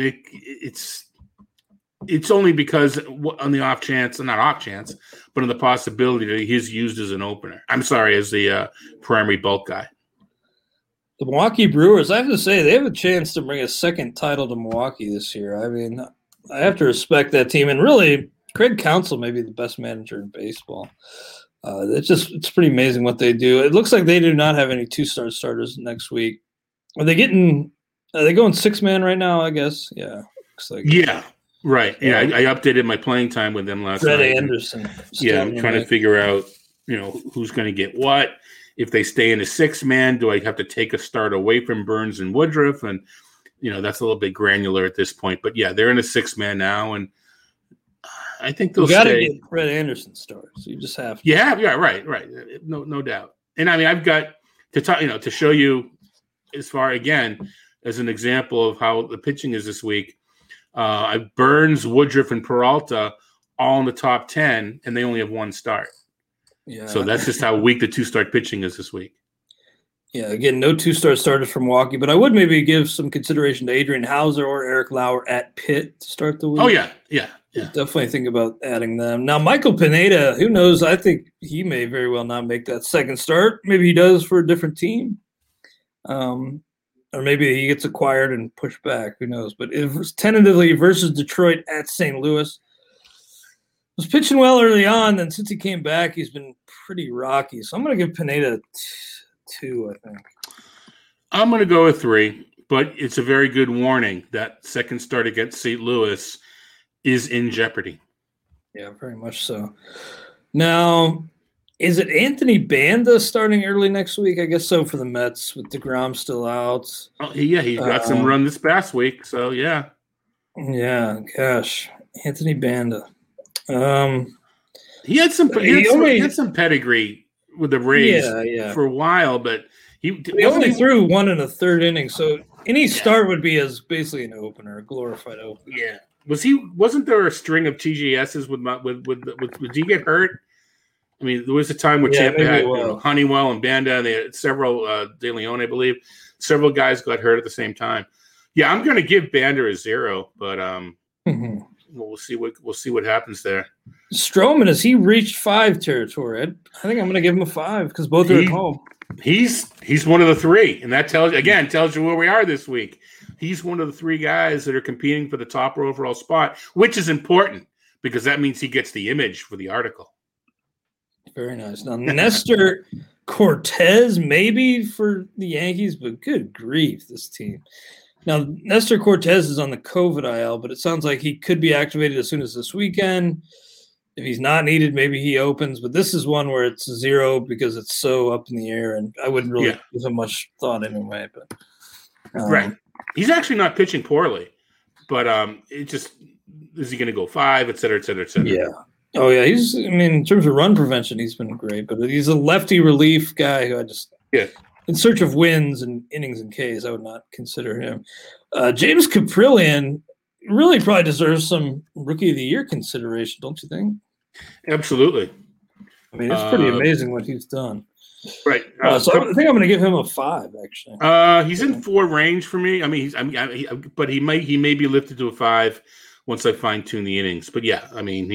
it's only because on the off chance, not off chance, but on the possibility that he's used as an opener. I'm sorry, as the primary bulk guy. The Milwaukee Brewers, I have to say, they have a chance to bring a second title to Milwaukee this year. I mean, I have to respect that team, and really, Craig Counsell may be the best manager in baseball. It's pretty amazing what they do. It looks like they do not have any 2-star starters next week. Are they going 6-man right now? I guess. Yeah. Looks like. Yeah. Right. Yeah. I updated my playing time with them last night. Brett Anderson. Yeah, I'm trying to figure out, who's going to get what. If they stay in a 6-man, do I have to take a start away from Burns and Woodruff? And that's a little bit granular at this point. But yeah, they're in a 6-man now, and I think they'll got to get Brett Anderson starts. You just have to. Yeah, right. No doubt. And I mean, I've got to show you as far again as an example of how the pitching is this week. Burns, Woodruff, and Peralta all in the top 10, and they only have 1 start. Yeah. So that's just how weak the 2-start pitching is this week. Yeah, again, no 2-star starters from Milwaukee, but I would maybe give some consideration to Adrian Hauser or Eric Lauer at Pitt to start the week. Oh, yeah. Definitely think about adding them. Now, Michael Pineda, who knows? I think he may very well not make that second start. Maybe he does for a different team. Or maybe he gets acquired and pushed back. Who knows? But it was tentatively versus Detroit at St. Louis. Was pitching well early on. Then since he came back, he's been pretty rocky. So I'm going to give Pineda 2, I think. I'm going to go with 3, but it's a very good warning that second start against St. Louis is in jeopardy. Yeah, very much so. Now, is it Anthony Banda starting early next week? I guess so for the Mets with DeGrom still out. Oh, yeah, he got some run this past week, so yeah. Yeah, gosh. Anthony Banda. He had some pedigree with the Rays for a while, but he only threw 1 in the third inning, so any start would be as basically an opener, a glorified opener. Yeah. Wasn't there a string of TGSs with did he get hurt? I mean, there was a time where Tampa had Honeywell and Banda, and they had several De Leon, I believe. Several guys got hurt at the same time. Yeah, I'm going to give Banda a 0, but we'll see what happens there. Stroman, has he reached 5 territory? I think I'm going to give him a 5 because both are at home. He's one of the 3, and that tells you where we are this week. He's one of the 3 guys that are competing for the top overall spot, which is important because that means he gets the image for the article. Very nice. Now, Nestor Cortez maybe for the Yankees, but good grief, this team. Now, Nestor Cortez is on the COVID IL, but it sounds like he could be activated as soon as this weekend. If he's not needed, maybe he opens. But this is one where it's 0 because it's so up in the air, and I wouldn't really give him much thought anyway. But right. He's actually not pitching poorly, but it just is he going to go 5, et cetera, et cetera, et cetera. Yeah. Oh yeah, in terms of run prevention, he's been great, but he's a lefty relief guy who in search of wins and innings and Ks, I would not consider him. James Caprillion really probably deserves some Rookie of the Year consideration, don't you think? Absolutely. I mean, it's pretty amazing what he's done. Right. So I think I'm going to give him a 5. Actually, he's in 4 range for me. I mean, but he may be lifted to a 5 once I fine tune the innings. But yeah, I mean,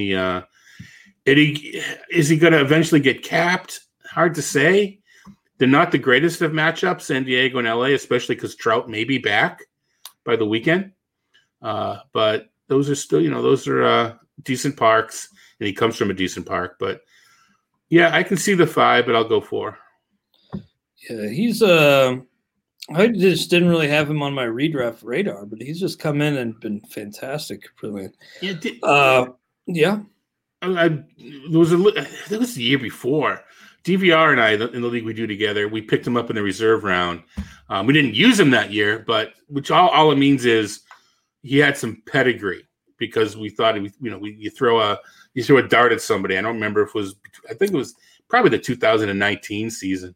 is he going to eventually get capped? Hard to say. They're not the greatest of matchups, San Diego and LA, especially because Trout may be back by the weekend. But those are still, decent parks, and he comes from a decent park. But yeah, I can see the 5, but I'll go 4. Yeah, he's I just didn't really have him on my redraft radar, but he's just come in and been fantastic. Brilliant. Yeah. It was the year before. DVR and I, in the league we do together, we picked him up in the reserve round. We didn't use him that year, but which all it means is he had some pedigree because we thought you throw a dart at somebody. I don't remember if it was. I think it was probably the 2019 season.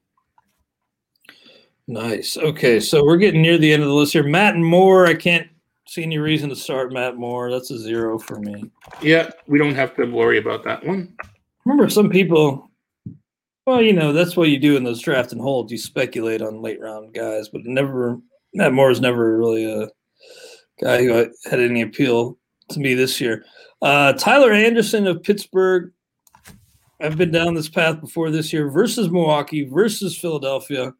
Nice. Okay, so we're getting near the end of the list here. Matt Moore, I can't see any reason to start Matt Moore. That's a 0 for me. Yeah, we don't have to worry about that one. Remember, some people, well, that's what you do in those draft and holds. You speculate on late round guys, but Matt Moore is never really a guy who had any appeal to me this year. Tyler Anderson of Pittsburgh. I've been down this path before this year versus Milwaukee versus Philadelphia.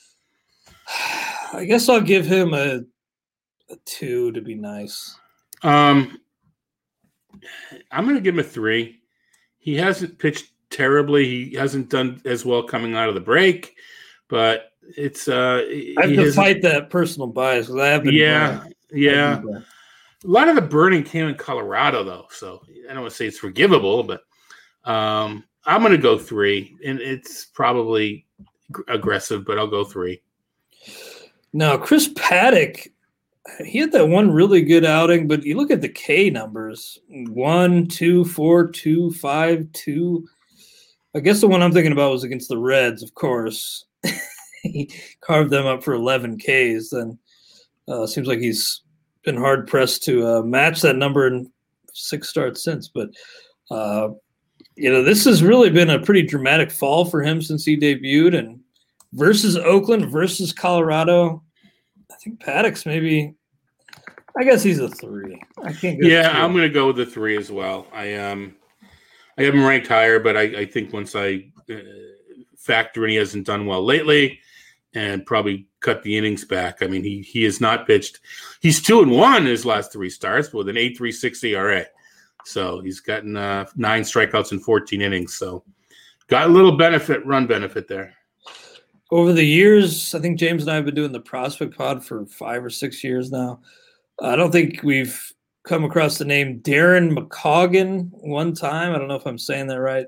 I guess I'll give him a 2 to be nice. I'm going to give him a 3. He hasn't pitched terribly. He hasn't done as well coming out of the break, but it's I have to fight that personal bias because I have been. Yeah. A lot of the burning came in Colorado, though, so I don't want to say it's forgivable, but I'm going to go 3, and it's probably aggressive, but I'll go 3. Now, Chris Paddock, he had that one really good outing, but you look at the K numbers 1, 2, 4, 2, 5, 2. I guess the one I'm thinking about was against the Reds, of course. He carved them up for 11 Ks. Then seems like he's been hard pressed to match that number in 6 starts since. But, this has really been a pretty dramatic fall for him since he debuted. And versus Oakland, versus Colorado. I think Paddock's maybe. I guess he's a 3. I can't. I'm going to go with the 3 as well. I have him ranked higher, but I think once I factor in he hasn't done well lately, and probably cut the innings back. I mean, he has not pitched. He's 2-1 in his last 3 starts with an 8.36 ERA. So he's gotten 9 strikeouts in 14 innings. So got a little run benefit there. Over the years, I think James and I have been doing the prospect pod for 5 or 6 years now. I don't think we've come across the name Darren McCaughan one time. I don't know if I'm saying that right.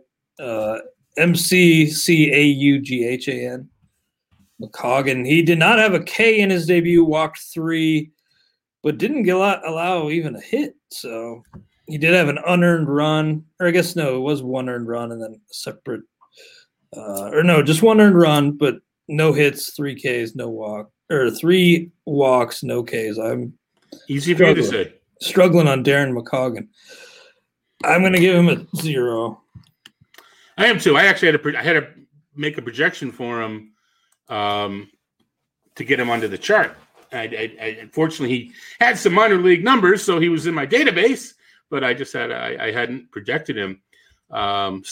McCaughan. McCaughan. He did not have a K in his debut, walked 3, but didn't allow even a hit. So he did have an unearned run. Or I guess, no, it was 1 earned run and then a separate just 1 earned run, but no hits, 3 Ks, no walk. Or 3 walks, no Ks. I'm easy for you to say. Struggling on Darren McCaughan. I'm going to give him a 0. I am too. I actually had to make a projection for him to get him onto the chart. I unfortunately, he had some minor league numbers, so he was in my database, but I just I hadn't projected him. Going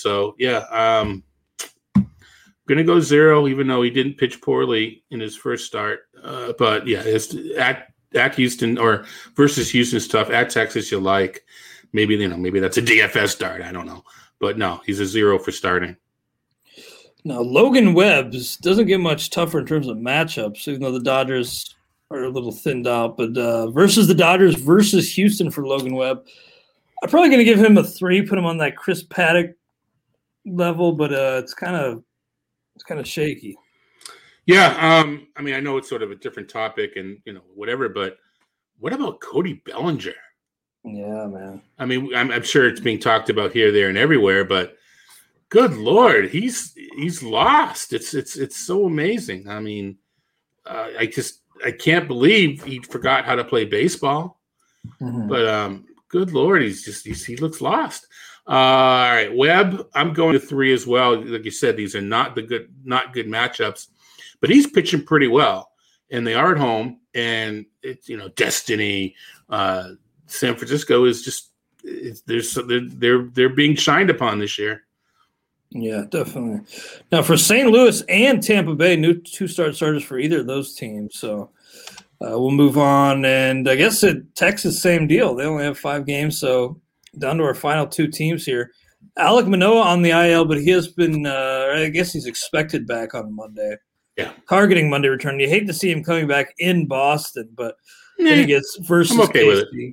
to go 0, even though he didn't pitch poorly in his first start. But yeah, it's at Houston or versus Houston's tough. At Texas, you like. Maybe that's a DFS start. I don't know. But no, he's a 0 for starting. Now, Logan Webb doesn't get much tougher in terms of matchups, even though the Dodgers are a little thinned out. But versus the Dodgers versus Houston for Logan Webb, I'm probably going to give him a 3, put him on that Chris Paddock level, but it's kind of shaky. Yeah, I mean, I know it's sort of a different topic and, whatever, but what about Cody Bellinger? Yeah, man. I mean, I'm sure it's being talked about here, there, and everywhere, but good Lord, he's lost. It's so amazing. I mean, I can't believe he forgot how to play baseball. Mm-hmm. But good Lord, he looks lost. All right, Webb, I'm going to 3 as well. Like you said, these are not good matchups, but he's pitching pretty well, and they are at home. And it's destiny. San Francisco is just they're being shined upon this year. Yeah, definitely. Now for St. Louis and Tampa Bay, new 2-start starters for either of those teams. So we'll move on, and I guess at Texas, same deal. They only have 5 games, so down to our final 2 teams here. Alek Manoah on the IL, but he has been, I guess he's expected back on Monday. Yeah. Targeting Monday return. You hate to see him coming back in Boston, but then he gets versus I'm okay with it.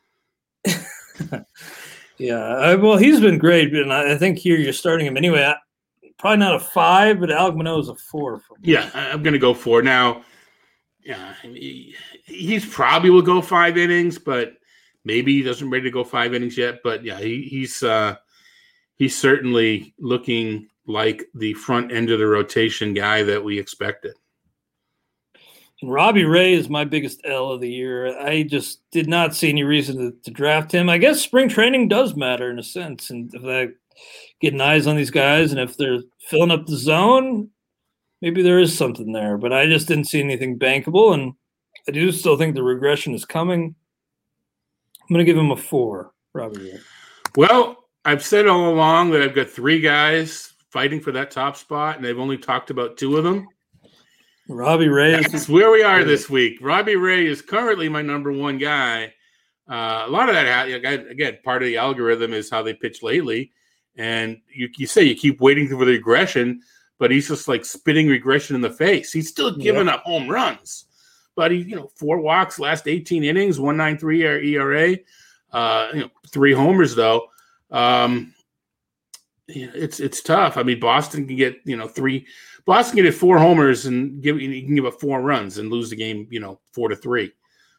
Yeah, well, he's been great, and I think here you're starting him anyway. Probably not a 5, but Alek Manoah is a 4 for me. Yeah, I'm going to go 4 now. Yeah, he's probably will go 5 innings, but maybe he doesn't ready to go 5 innings yet. But yeah, he's certainly looking like the front end of the rotation guy that we expected. And Robbie Ray is my biggest L of the year. I just did not see any reason to draft him. I guess spring training does matter in a sense. And if I getting eyes on these guys and if they're filling up the zone, maybe there is something there. But I just didn't see anything bankable. And I do still think the regression is coming. I'm going to give him a 4, Robbie Ray. Well, I've said all along that I've got 3 guys fighting for that top spot, and they've only talked about 2 of them. Robbie Ray. That's where we are this week. Robbie Ray is currently my number 1 guy. A lot of that, again, part of the algorithm is how they pitch lately. And you say you keep waiting for the regression, but he's just like spitting regression in the face. He's still giving up home runs. But he, 4 walks, last 18 innings, 1.93 ERA. 3 homers, though. It's tough. I mean, Boston can get, 3. Boston can get 4 homers and you can give up 4 runs and lose the game, 4-3.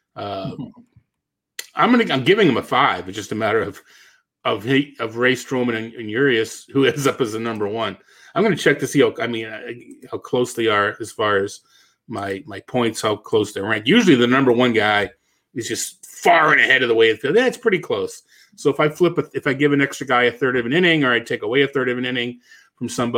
I'm giving him a 5. It's just a matter of Ray Stroman and Urias, who ends up as the number 1. I'm going to check to see how close they are as far as my points, how close they're ranked. Usually the number 1 guy is just far and ahead of the way it feels. That's pretty close. So if I give an extra guy a third of an inning, or I take away a third of an inning from somebody,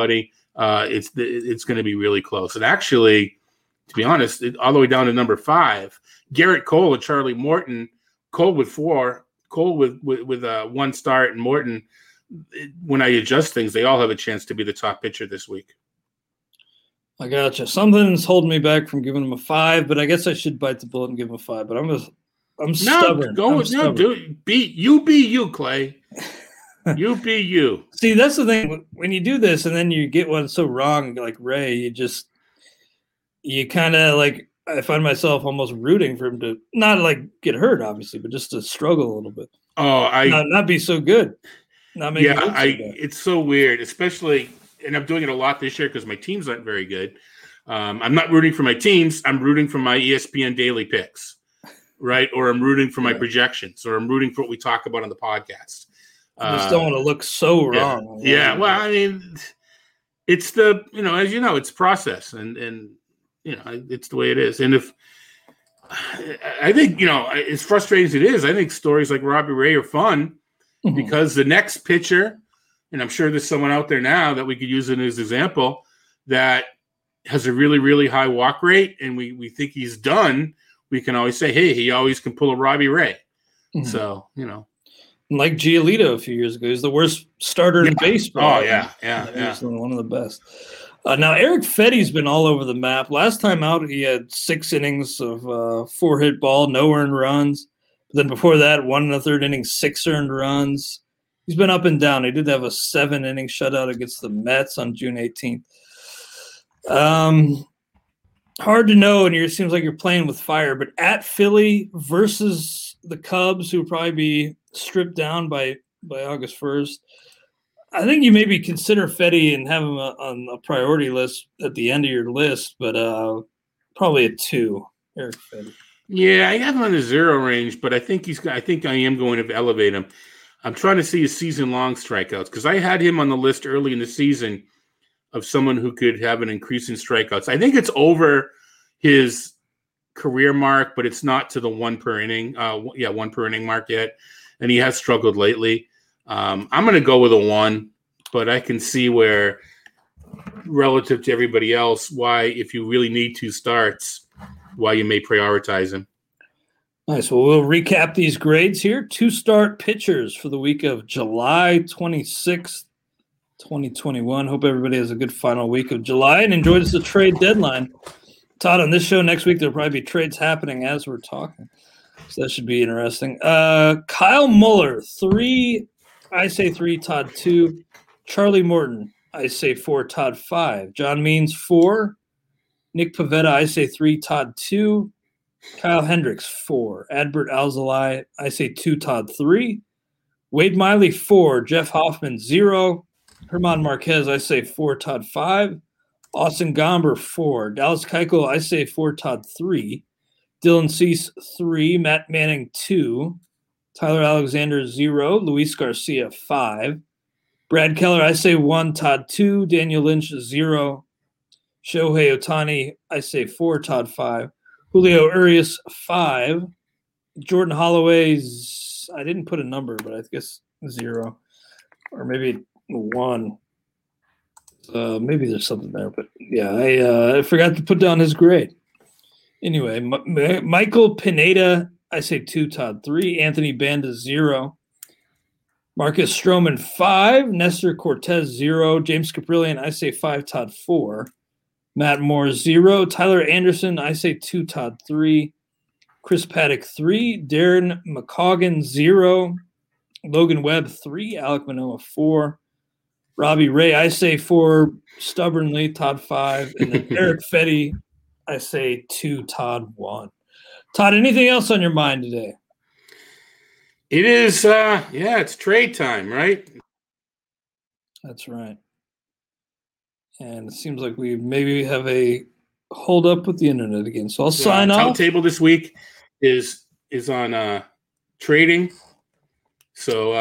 it's going to be really close. And actually, to be honest, all the way down to number 5, Garrett Cole and Charlie Morton. Cole with 4, Cole with 1 start, and Morton. When I adjust things, they all have a chance to be the top pitcher this week. I gotcha. Something's holding me back from giving him a 5, but I guess I should bite the bullet and give him a 5. But I'm stubborn. Be you, Clay. You be you. See, that's the thing. When you do this and then you get one so wrong, like Ray, you kind of like, I find myself almost rooting for him to not like get hurt, obviously, but just to struggle a little bit. Oh, not be so good. It's so weird, especially, and I'm doing it a lot this year because my teams aren't very good. I'm not rooting for my teams. I'm rooting for my ESPN daily picks, right? Or I'm rooting for my projections, or I'm rooting for what we talk about on the podcast. I just don't want to look so wrong. Yeah. Well, I mean, it's as you know, it's process, and it's the way it is. And if I think, as frustrating as it is, I think stories like Robbie Ray are fun because the next pitcher, and I'm sure there's someone out there now that we could use as an example that has a really, really high walk rate, and we think he's done. We can always say, hey, he always can pull a Robbie Ray. So, like Giolito a few years ago, he's the worst starter in baseball. Oh, yeah. He's one of the best. Now, Eric Fetty's been all over the map. Last time out, he had 6 innings of 4-hit ball, no earned runs. But then before that, 1 1/3 innings, 6 earned runs. He's been up and down. He did have a 7-inning shutout against the Mets on June 18th. Hard to know, and it seems like you're playing with fire. But at Philly versus the Cubs, who will probably be stripped down by August 1st, I think you maybe consider Fetty and have him on a priority list at the end of your list, but probably a 2, Eric Fetty. Yeah, I have him on the 0 range, but I think I am going to elevate him. I'm trying to see his season-long strikeouts because I had him on the list early in the season of someone who could have an increase in strikeouts. I think it's over his career mark, but it's not to the 1 per inning. 1 per inning mark yet, and he has struggled lately. I'm going to go with a 1, but I can see where, relative to everybody else, why, if you really need 2 starts, why you may prioritize him. Nice. Well, we'll recap these grades here. 2-start pitchers for the week of July 26th, 2021. Hope everybody has a good final week of July and enjoys the trade deadline. Todd, on this show next week, there'll probably be trades happening as we're talking. So that should be interesting. Kyle Muller, 3. I say 3, Todd 2. Charlie Morton, I say 4, Todd 5. John Means 4. Nick Pivetta, I say 3, Todd 2. Kyle Hendricks 4. Adbert Alzolay, I say 2, Todd 3. Wade Miley 4. Jeff Hoffman 0. Herman Marquez, I say 4, Todd 5. Austin Gomber 4. Dallas Keuchel, I say 4, Todd 3. Dylan Cease 3. Matt Manning 2. Tyler Alexander 0. Luis Garcia 5. Brad Keller, I say 1, Todd 2. Daniel Lynch 0. Shohei Ohtani, I say 4, Todd 5. Julio Urias 5. Jordan Holloway, I didn't put a number, but I guess 0. Or maybe 1. Maybe there's something there, but yeah, I forgot to put down his grade. Anyway, Michael Pineda, I say 2, Todd 3. Anthony Banda 0. Marcus Stroman 5. Nestor Cortez 0. James Caprillion, I say 5, Todd 4. Matt Moore 0. Tyler Anderson, I say 2, Todd 3. Chris Paddock 3. Darren McCoggan 0. Logan Webb 3. Alek Manoah 4. Robbie Ray, I say 4 stubbornly, Todd 5. And then Eric Fetty, I say 2, Todd 1. Todd, anything else on your mind today? It is, it's trade time, right? That's right. And it seems like we maybe have a hold up with the internet again. So I'll sign off. Table this week is on trading. So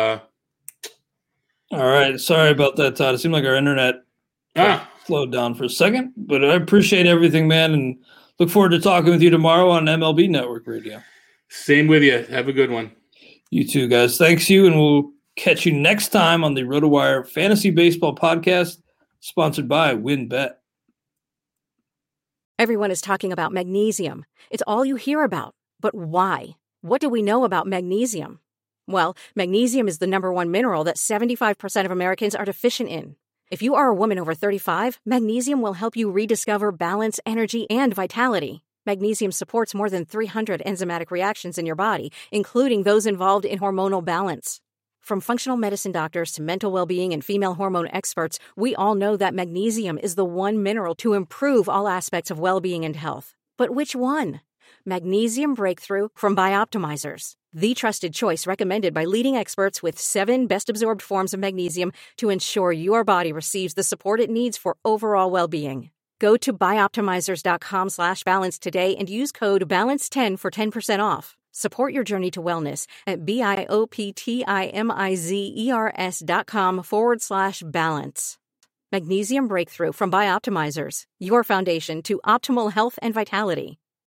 all right. Sorry about that, Todd. It seemed like our internet slowed down for a second, but I appreciate everything, man, and look forward to talking with you tomorrow on MLB Network Radio. Same with you. Have a good one. You too, guys. Thanks you, and we'll catch you next time on the RotoWire Fantasy Baseball Podcast. Sponsored by WinBet. Everyone is talking about magnesium. It's all you hear about. But why? What do we know about magnesium? Well, magnesium is the number one mineral that 75% of Americans are deficient in. If you are a woman over 35, magnesium will help you rediscover balance, energy, and vitality. Magnesium supports more than 300 enzymatic reactions in your body, including those involved in hormonal balance. From functional medicine doctors to mental well-being and female hormone experts, we all know that magnesium is the one mineral to improve all aspects of well-being and health. But which one? Magnesium Breakthrough from Bioptimizers, the trusted choice recommended by leading experts with 7 best-absorbed forms of magnesium to ensure your body receives the support it needs for overall well-being. Go to bioptimizers.com/balance today and use code BALANCE10 for 10% off. Support your journey to wellness at bioptimizers.com/balance. Magnesium Breakthrough from Bioptimizers, your foundation to optimal health and vitality.